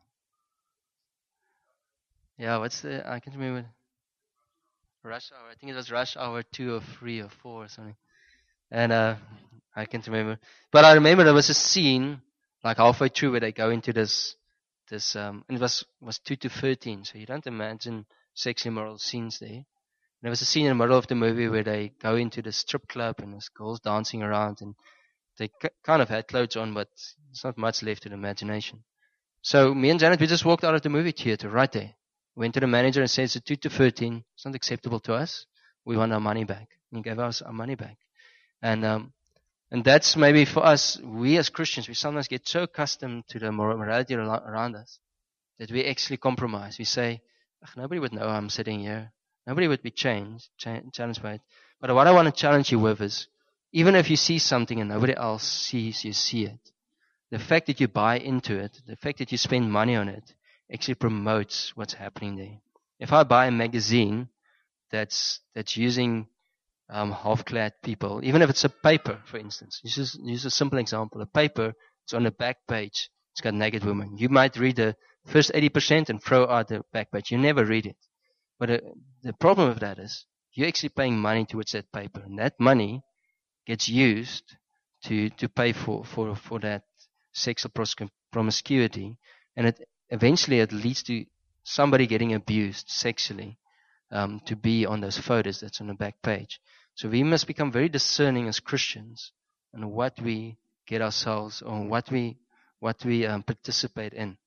Yeah, I can't remember. Rush Hour. I think it was Rush Hour 2 or 3 or 4 or something. And I can't remember. But I remember there was a scene, like halfway through, where they go into this and it was 2 to 13, so you don't imagine sexually immoral scenes there. There was a scene in the middle of the movie where they go into the strip club, and there's girls dancing around, and they kind of had clothes on, but there's not much left to the imagination. So me and Janet, we just walked out of the movie theater right there. Went to the manager and said, it's a 2 to 13. It's not acceptable to us. We want our money back. And he gave us our money back. And that's maybe for us, we as Christians, we sometimes get so accustomed to the morality around us that we actually compromise. We say, nobody would know I'm sitting here. Nobody would be challenged by it. But what I want to challenge you with is, even if you see something and nobody else sees you see it, the fact that you buy into it, the fact that you spend money on it, actually promotes what's happening there. If I buy a magazine that's using half-clad people, even if it's a paper, for instance, use a simple example. A paper, it's on the back page, it's got naked women. You might read the first 80% and throw out the back page. You never read it. But the problem with that is you're actually paying money towards that paper, and that money gets used to pay for that sexual promiscuity, and eventually it leads to somebody getting abused sexually to be on those photos that's on the back page. So we must become very discerning as Christians on what we get ourselves, or what we participate in.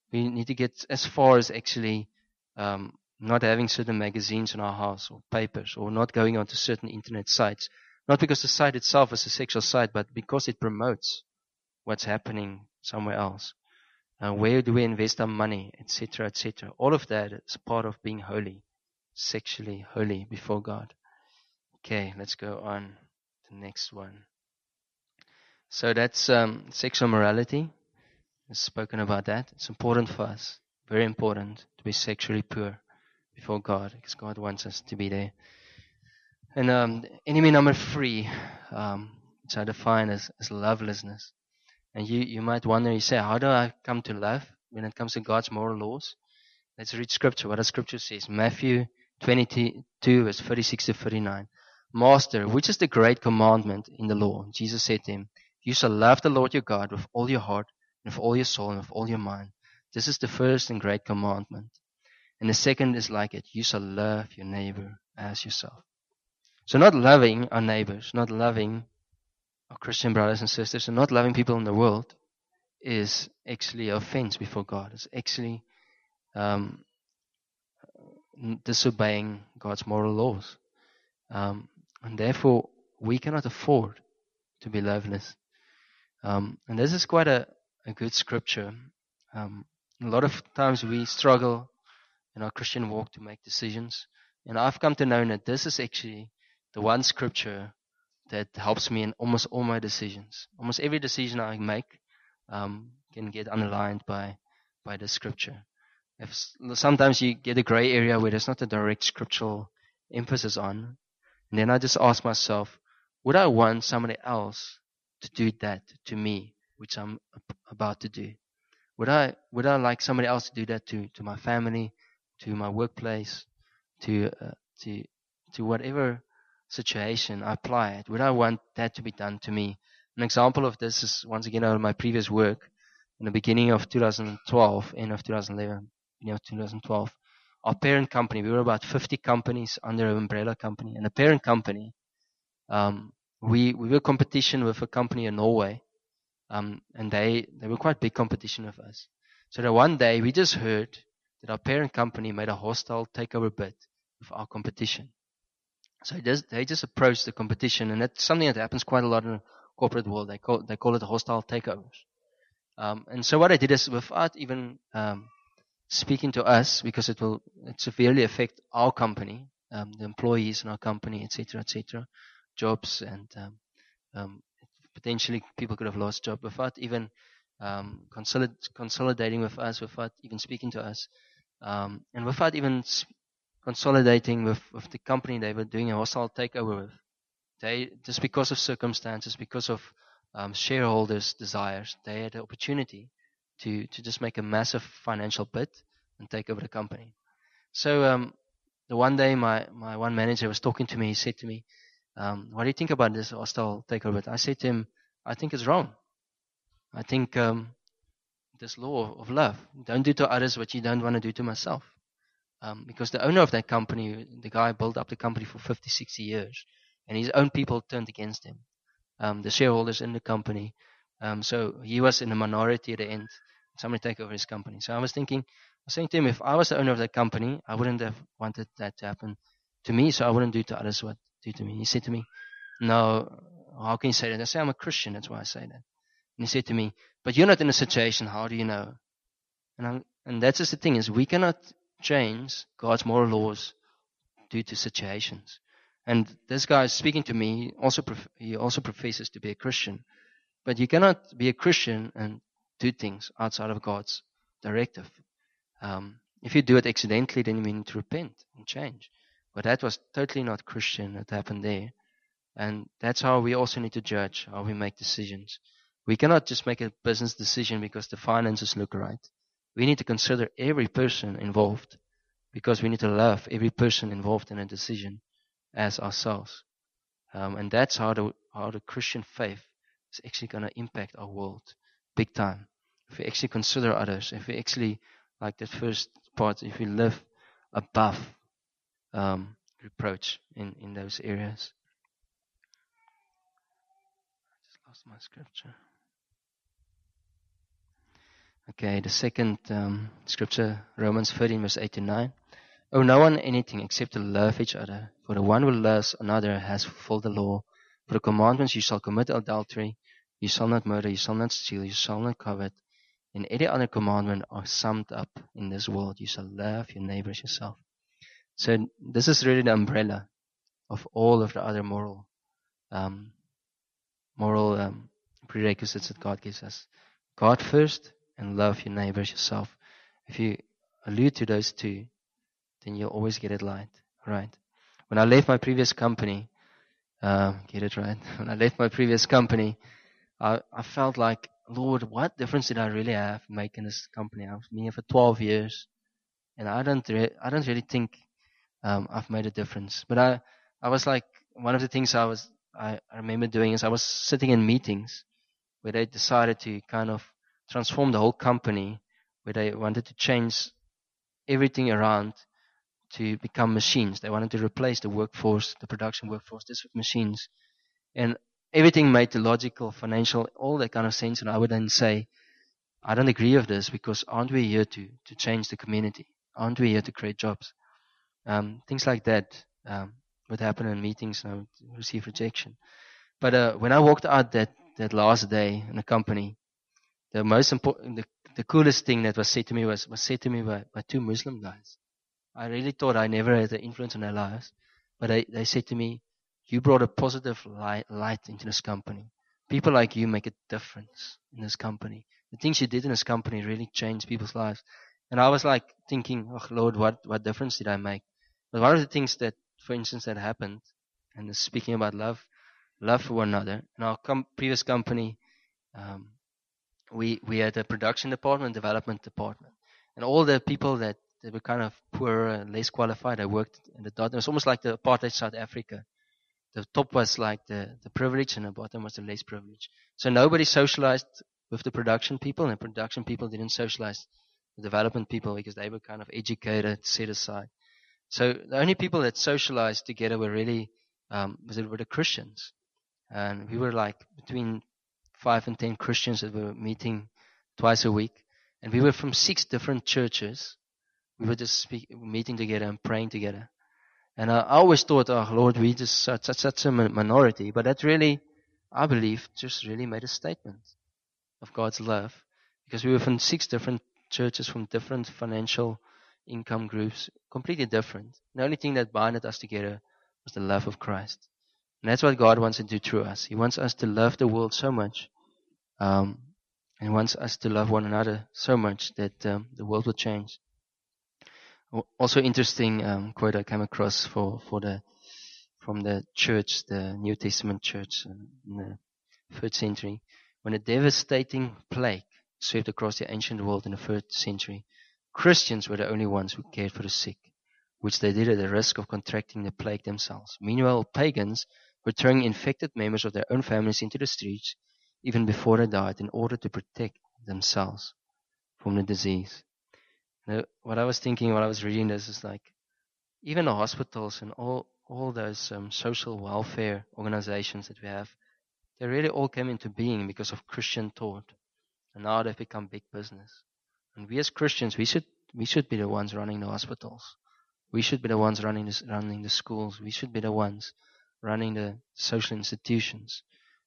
We need to get as far as actually not having certain magazines in our house or papers, or not going onto certain internet sites. Not because the site itself is a sexual site, but because it promotes what's happening somewhere else. Where do we invest our money, etc., etc. All of that is part of being holy, sexually holy before God. Okay, let's go on to the next one. So that's sexual morality. I've spoken about that. It's important for us, very important, to be sexually pure before God, because God wants us to be there. And enemy number 3, which I define as lovelessness. And you might wonder, you say, how do I come to love when it comes to God's moral laws? Let's read scripture. What does scripture says? Matthew 22, verse 36 to 39. Master, which is the great commandment in the law? Jesus said to him, you shall love the Lord your God with all your heart, and with all your soul, and with all your mind. This is the first and great commandment. And the second is like it. You shall love your neighbor as yourself. So not loving our neighbors, not loving our Christian brothers and sisters, and not loving people in the world is actually offense before God. It's actually disobeying God's moral laws. And therefore, we cannot afford to be loveless. And this is quite a good scripture. A lot of times we struggle in our Christian walk to make decisions. And I've come to know that this is actually the one scripture that helps me in almost all my decisions. Almost every decision I make can get underlined by the scripture. Sometimes you get a gray area where there's not a direct scriptural emphasis on. And then I just ask myself, would I want somebody else to do that to me, which I'm about to do? Would I like somebody else to do that to my family, to my workplace, to whatever situation I apply it? Would I want that to be done to me? An example of this is, once again, out of my previous work in the beginning of 2012, end of 2011, beginning of 2012. Our parent company, we were about 50 companies under an umbrella company, and the parent company, we were competition with a company in Norway, and they were quite big competition with us. So that one day we just heard that our parent company made a hostile takeover bid with our competition. So they just approached the competition, and that's something that happens quite a lot in the corporate world. They call it hostile takeovers. And so what I did is, without even speaking to us, because it severely affect our company, the employees in our company, etc., jobs, and potentially people could have lost jobs without even consolidating with us, without even speaking to us, and without even consolidating with the company they were doing a hostile takeover with. They, just because of circumstances, because of shareholders' desires, they had the opportunity to just make a massive financial bid and take over the company. So the one day my one manager was talking to me. He said to me, what do you think about this hostile takeover? I said to him, I think it's wrong. I think this law of love, don't do to others what you don't want to do to myself. Because the owner of that company, the guy built up the company for 50, 60 years, and his own people turned against him. The shareholders in the company. So he was in the minority at the end. Somebody take over his company. So I was saying to him, if I was the owner of that company, I wouldn't have wanted that to happen to me, so I wouldn't do to others what do to me. He said to me, no, how can you say that? I say, I'm a Christian, that's why I say that. And he said to me, but you're not in a situation, how do you know? And that's just the thing, is we cannot change God's moral laws due to situations. And this guy is speaking to me, he also professes to be a Christian. But you cannot be a Christian and do things outside of God's directive. If you do it accidentally, then you need to repent and change. But that was totally not Christian that happened there. And that's how we also need to judge how we make decisions. We cannot just make a business decision because the finances look right. We need to consider every person involved, because we need to love every person involved in a decision as ourselves. And that's how the Christian faith is actually going to impact our world big time. If we actually consider others, if we actually, like that first part, if we live above reproach in those areas. I just lost my scripture. Okay, the second scripture, Romans 13, verse 8 to 9. Owe no one anything except to love each other. For the one who loves another has fulfilled the law. For the commandments, you shall commit adultery, you shall not murder, you shall not steal, you shall not covet, and any other commandment are summed up in this world. You shall love your neighbor as yourself. So this is really the umbrella of all of the other um, moral prerequisites that God gives us. God first and love your neighbor as yourself. If you allude to those two, then you'll always get it right. When I left my previous company, get it right. When I left my previous company, I felt like, Lord, what difference did I really have making this company? I was here for 12 years, and I don't really think I've made a difference. But I was like, one of the things I remember doing is I was sitting in meetings where they decided to kind of transform the whole company, where they wanted to change everything around to become machines. They wanted to replace the workforce, the production workforce, just with machines. And everything made the logical, financial, all that kind of sense. And I would then say, I don't agree with this because aren't we here to change the community? Aren't we here to create jobs? Things like that would happen in meetings and I would receive rejection. But when I walked out that last day in the company, the most important, the coolest thing that was said to me was said to me by two Muslim guys. I really thought I never had an influence on their lives. But they said to me, you brought a positive light into this company. People like you make a difference in this company. The things you did in this company really changed people's lives. And I was like thinking, oh Lord, what difference did I make? But one of the things that, for instance, that happened, and speaking about love for one another, in our previous company, we had a production department, development department. And all the people that were kind of poor and less qualified, they worked in the dot. It was almost like the apartheid South Africa. The top was like the privilege and the bottom was the less privilege. So nobody socialized with the production people, and the production people didn't socialize the development people because they were kind of educated, set aside. So the only people that socialized together were really were the Christians. And we were like between 5 and 10 Christians that were meeting twice a week. And we were from 6 different churches. We were just meeting together and praying together. And I always thought, oh Lord, we just such a minority. But that really, I believe, just really made a statement of God's love. Because we were from 6 different churches, from different financial income groups, completely different. The only thing that binded us together was the love of Christ. And that's what God wants to do through us. He wants us to love the world so much, and wants us to love one another so much that the world will change. Also interesting quote I came across from the church, the New Testament church in the 3rd century. When a devastating plague swept across the ancient world in the 1st century, Christians were the only ones who cared for the sick, which they did at the risk of contracting the plague themselves. Meanwhile, pagans were throwing infected members of their own families into the streets even before they died in order to protect themselves from the disease. Now, what I was thinking while I was reading this is like, even the hospitals and all those social welfare organizations that we have, they really all came into being because of Christian thought. And now they've become big business. And we as Christians, we should be the ones running the hospitals. We should be the ones running the schools. We should be the ones running the social institutions,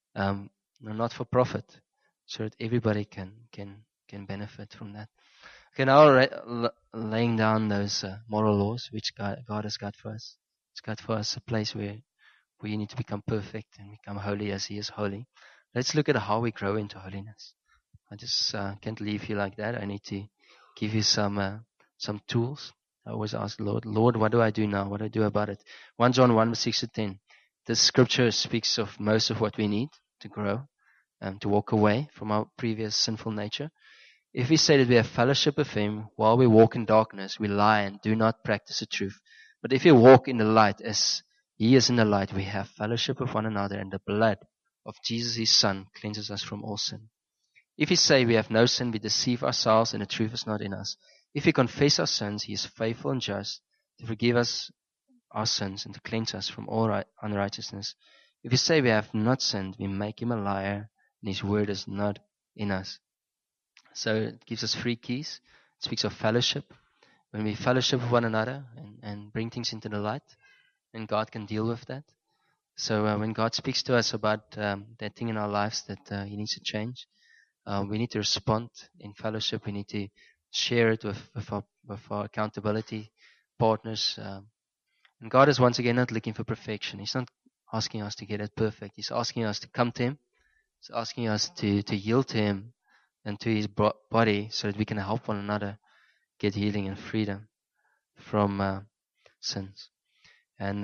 not for profit, so that everybody can benefit from that. Okay, now laying down those moral laws which God has got for us. It's got for us a place where we need to become perfect and become holy as He is holy. Let's look at how we grow into holiness. I just can't leave you like that. I need to give you some tools. I always ask the Lord, what do I do now? What do I do about it? 1 John 1, 6 to 10. This scripture speaks of most of what we need to grow, to walk away from our previous sinful nature. If we say that we have fellowship with Him while we walk in darkness, we lie and do not practice the truth. But if we walk in the light as He is in the light, we have fellowship with one another, and the blood of Jesus, His Son, cleanses us from all sin. If we say we have no sin, we deceive ourselves and the truth is not in us. If we confess our sins, He is faithful and just to forgive us our sins and to cleanse us from all unrighteousness. If we say we have not sinned, we make Him a liar and His word is not in us. So it gives us free keys. It speaks of fellowship. When we fellowship with one another and bring things into the light, then God can deal with that. So when God speaks to us about that thing in our lives that He needs to change, we need to respond in fellowship. We need to share it with our accountability partners. And God is once again not looking for perfection. He's not asking us to get it perfect. He's asking us to come to Him. He's asking us to yield to Him and to His body so that we can help one another get healing and freedom from sins. And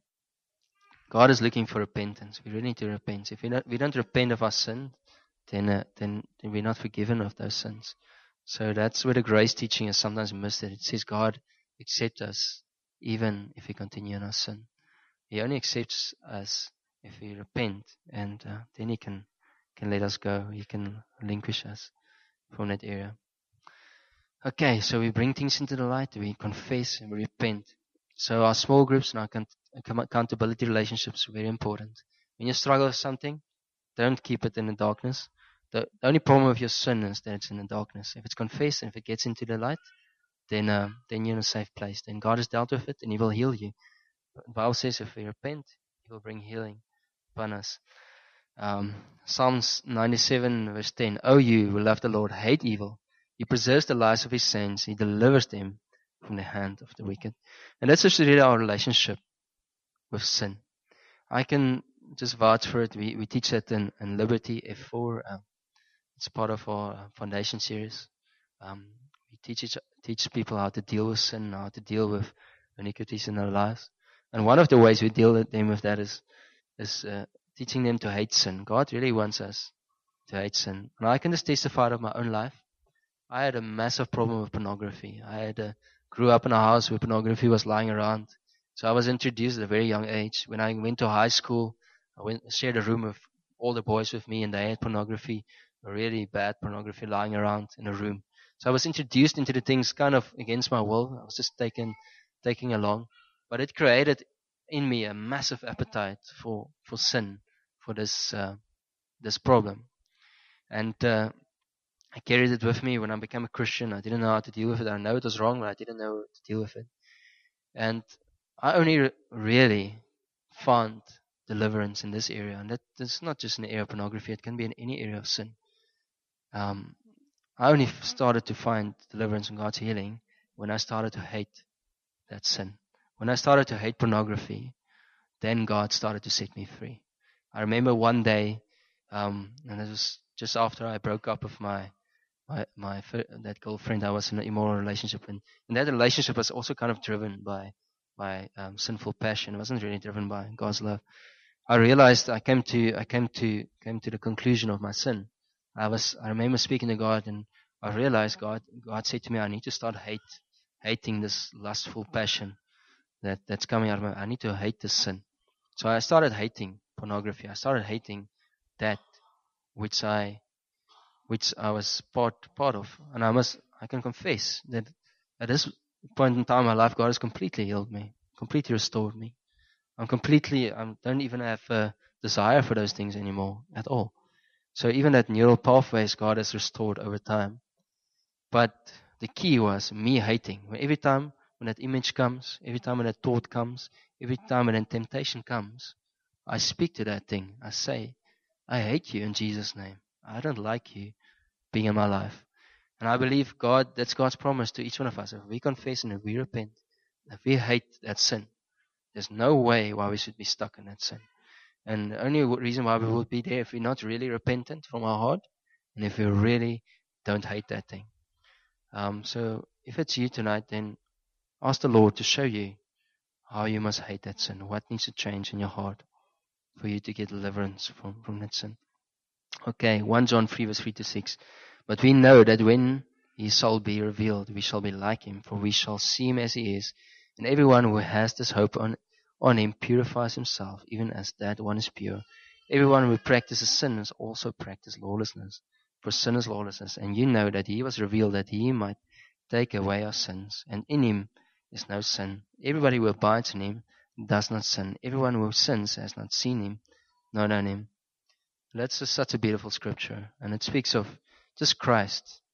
God is looking for repentance. We really need to repent. If we don't repent of our sin, then we're not forgiven of those sins. So that's where the grace teaching is sometimes missed. It says God accepts us even if we continue in our sin. He only accepts us if we repent, and then He can let us go. He can relinquish us from that area. Okay, so we bring things into the light, we confess and we repent. So our small groups and our accountability relationships are very important. When you struggle with something, don't keep it in the darkness. The only problem with your sin is that it's in the darkness. If it's confessed and if it gets into the light, then you're in a safe place. Then God has dealt with it and He will heal you. The Bible says if we repent, He will bring healing upon us. Psalms 97 verse 10. O you who love the Lord, hate evil. He preserves the lives of His saints. He delivers them from the hand of the wicked. And that's just really our relationship with sin. I can just vouch for it. We teach that in Liberty F4. It's part of our foundation series. We teach people how to deal with sin, how to deal with iniquities in their lives. And one of the ways we deal with them with that is teaching them to hate sin. God really wants us to hate sin. And I can just testify of my own life. I had a massive problem with pornography. I grew up in a house where pornography was lying around. So I was introduced at a very young age. When I went to high school, I shared a room with all the boys with me, and they had pornography, really bad pornography lying around in a room. So I was introduced into the things kind of against my will. I was just taking along. But it created in me a massive appetite for sin, for this problem. And I carried it with me when I became a Christian. I didn't know how to deal with it. I know it was wrong, but I didn't know how to deal with it. And I only really found deliverance in this area. And that's not just in the area of pornography. It can be in any area of sin. I only started to find deliverance in God's healing when I started to hate that sin. When I started to hate pornography, then God started to set me free. I remember one day, and it was just after I broke up with that girlfriend I was in an immoral relationship with. And that relationship was also kind of driven by sinful passion. It wasn't really driven by God's love. I realized I came to the conclusion of my sin. I remember speaking to God, and I realized God said to me, I need to start hating this lustful passion that's coming out of me. I need to hate this sin. So I started hating pornography. I started hating that which I was part of. And I can confess that at this point in time in my life, God has completely healed me, completely restored me. I don't even have a desire for those things anymore at all. So even that neural pathways, God has restored over time. But the key was me hating. Every time when that image comes, every time when that thought comes, every time when that temptation comes, I speak to that thing. I say, I hate you in Jesus' name. I don't like you being in my life. And I believe that's God's promise to each one of us. If we confess and if we repent, if we hate that sin, there's no way why we should be stuck in that sin. And the only reason why we would be there if we're not really repentant from our heart and if we really don't hate that thing. So if it's you tonight, then ask the Lord to show you how you must hate that sin, what needs to change in your heart for you to get deliverance from that sin. Okay, 1 John 3 verse 3 to 6. But we know that when He shall be revealed, we shall be like Him, for we shall see Him as He is. And everyone who has this hope on Him purifies himself, even as that one is pure. Everyone who practices sin has also practiced lawlessness. For sin is lawlessness. And you know that He was revealed that He might take away our sins. And in Him is no sin. Everybody who abides in Him does not sin. Everyone who sins has not seen Him, nor known Him. That's just such a beautiful scripture. And it speaks of just Christ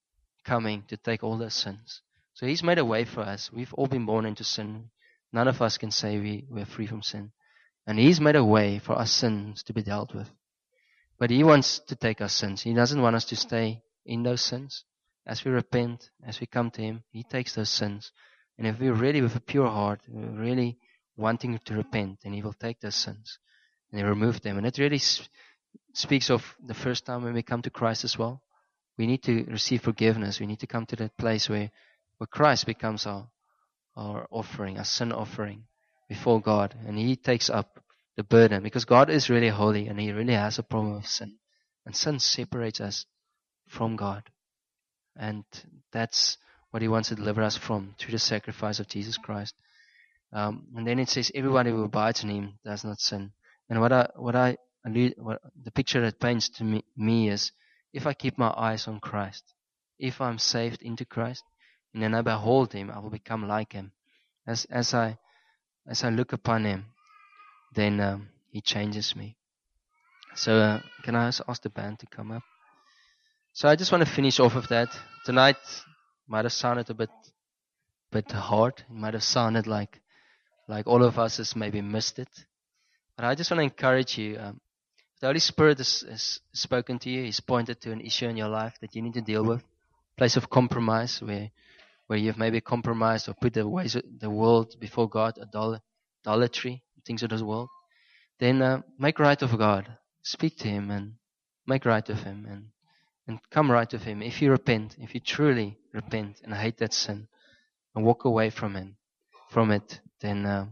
coming to take all those sins. So He's made a way for us. We've all been born into sin. None of us can say we're free from sin. And He's made a way for our sins to be dealt with. But He wants to take our sins. He doesn't want us to stay in those sins. As we repent, as we come to Him, He takes those sins. And if we're really with a pure heart, we're really wanting to repent, then He will take those sins and He remove them. And it really speaks of the first time when we come to Christ as well. We need to receive forgiveness. We need to come to that place where Christ becomes our offering, our sin offering before God. And He takes up the burden, because God is really holy and He really has a problem with sin. And sin separates us from God. And that's what He wants to deliver us from through the sacrifice of Jesus Christ. And then it says, everybody who abides in Him does not sin. And the picture that paints to me is, if I keep my eyes on Christ, if I'm saved into Christ, and then I behold Him, I will become like Him. As I look upon Him, then He changes me. So can I ask the band to come up? So I just want to finish off with that. Tonight might have sounded a bit hard. It might have sounded like all of us has maybe missed it. But I just want to encourage you. The Holy Spirit has spoken to you. He's pointed to an issue in your life that you need to deal with. Place of compromise where you've maybe compromised or put the ways of the world before God, idolatry, things of this world. Then make right with God. Speak to Him and make right with Him and come right with Him. If you repent, if you truly repent and hate that sin and walk away from it, then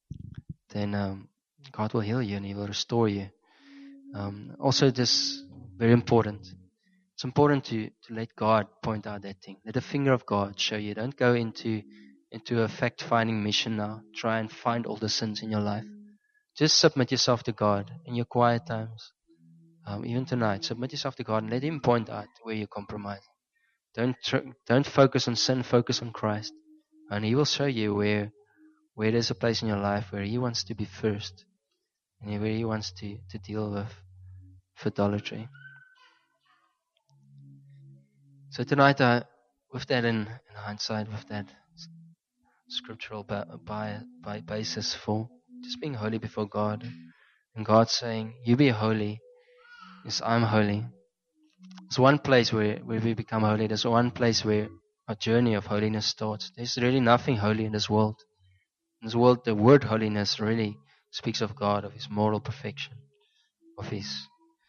God will heal you and He will restore you. Also, this very important. It's important to let God point out that thing. Let the finger of God show you. Don't go into a fact-finding mission now. Try and find all the sins in your life. Just submit yourself to God in your quiet times. Even tonight, submit yourself to God and let Him point out where you compromise. Don't focus on sin. Focus on Christ, and He will show you where there's a place in your life where He wants to be first, and where He wants to deal with idolatry. So tonight, with that in hindsight, with that scriptural basis for just being holy before God, and God saying, "You be holy, as I'm holy." There's one place where we become holy. There's one place where our journey of holiness starts. There's really nothing holy in this world. In this world, the word holiness really speaks of God, of His moral perfection, of His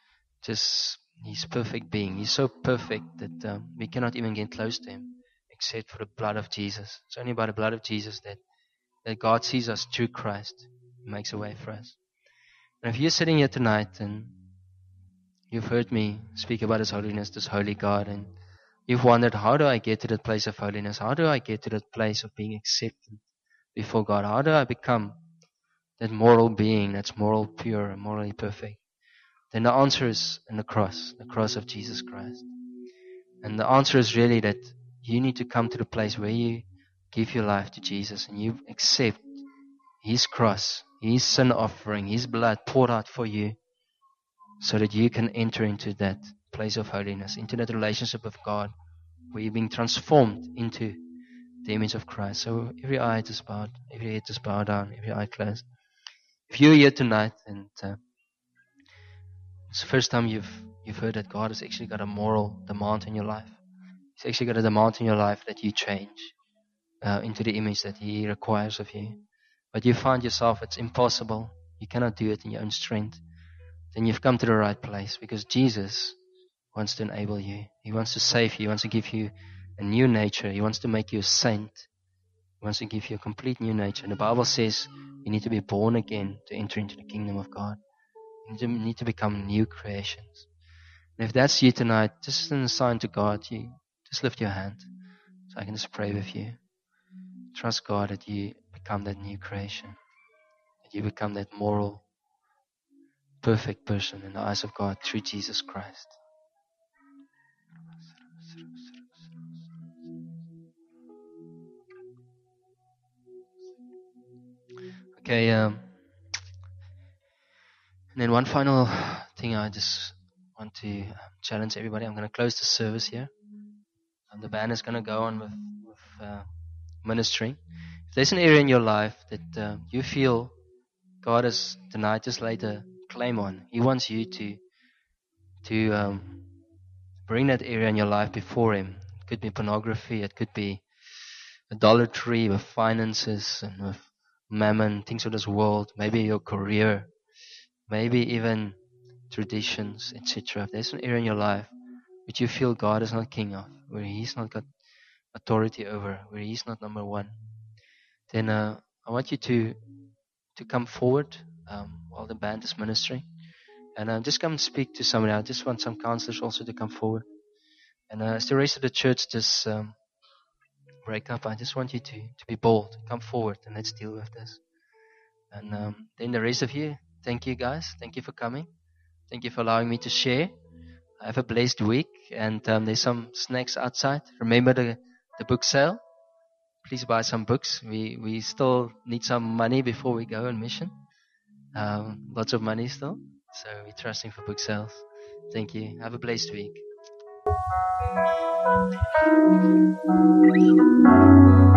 perfect being. He's so perfect that we cannot even get close to Him except for the blood of Jesus. It's only by the blood of Jesus that God sees us through Christ. He makes a way for us. And if you're sitting here tonight and you've heard me speak about His holiness, this holy God, and you've wondered, how do I get to that place of holiness? How do I get to that place of being accepted before God? How do I become that moral being that's moral pure and morally perfect? Then the answer is in the cross of Jesus Christ. And the answer is really that you need to come to the place where you give your life to Jesus and you accept His cross, His sin offering, His blood poured out for you, so that you can enter into that place of holiness, into that relationship with God, where you're being transformed into the image of Christ. So every eye is bowed, every head is bowed down, every eye closed. If you're here tonight and it's the first time you've heard that God has actually got a moral demand in your life. He's actually got a demand in your life that you change into the image that He requires of you. But you find yourself, it's impossible. You cannot do it in your own strength. Then you've come to the right place, because Jesus wants to enable you. He wants to save you. He wants to give you a new nature. He wants to make you a saint. He wants to give you a complete new nature. And the Bible says you need to be born again to enter into the kingdom of God. You need to become new creations. And if that's you tonight, just in a sign to God, you just lift your hand so I can just pray with you. Trust God that you become that new creation, that you become that moral, perfect person in the eyes of God through Jesus Christ. Okay, and then one final thing I just want to challenge everybody. I'm going to close the service here. the band is going to go on with ministering. If there's an area in your life that you feel God has tonight just laid a claim on, He wants you to bring that area in your life before Him. It could be pornography, it could be idolatry with finances and with mammon, things of this world, maybe your career, maybe even traditions, etc. If there's an area in your life which you feel God is not king of, where He's not got authority over, where He's not number one, then I want you to come forward while the band is ministering, and just come and speak to somebody. I just want some counselors also to come forward, and as the rest of the church just break up, I just want you to be bold, come forward, and let's deal with this. And then the rest of you, thank you guys, thank you for coming, thank you for allowing me to share. Have a blessed week, and there's some snacks outside. Remember the book sale. Please buy some books. We still need some money before we go on mission. Lots of money still. So we're trusting for book sales. Thank you. Have a blessed week.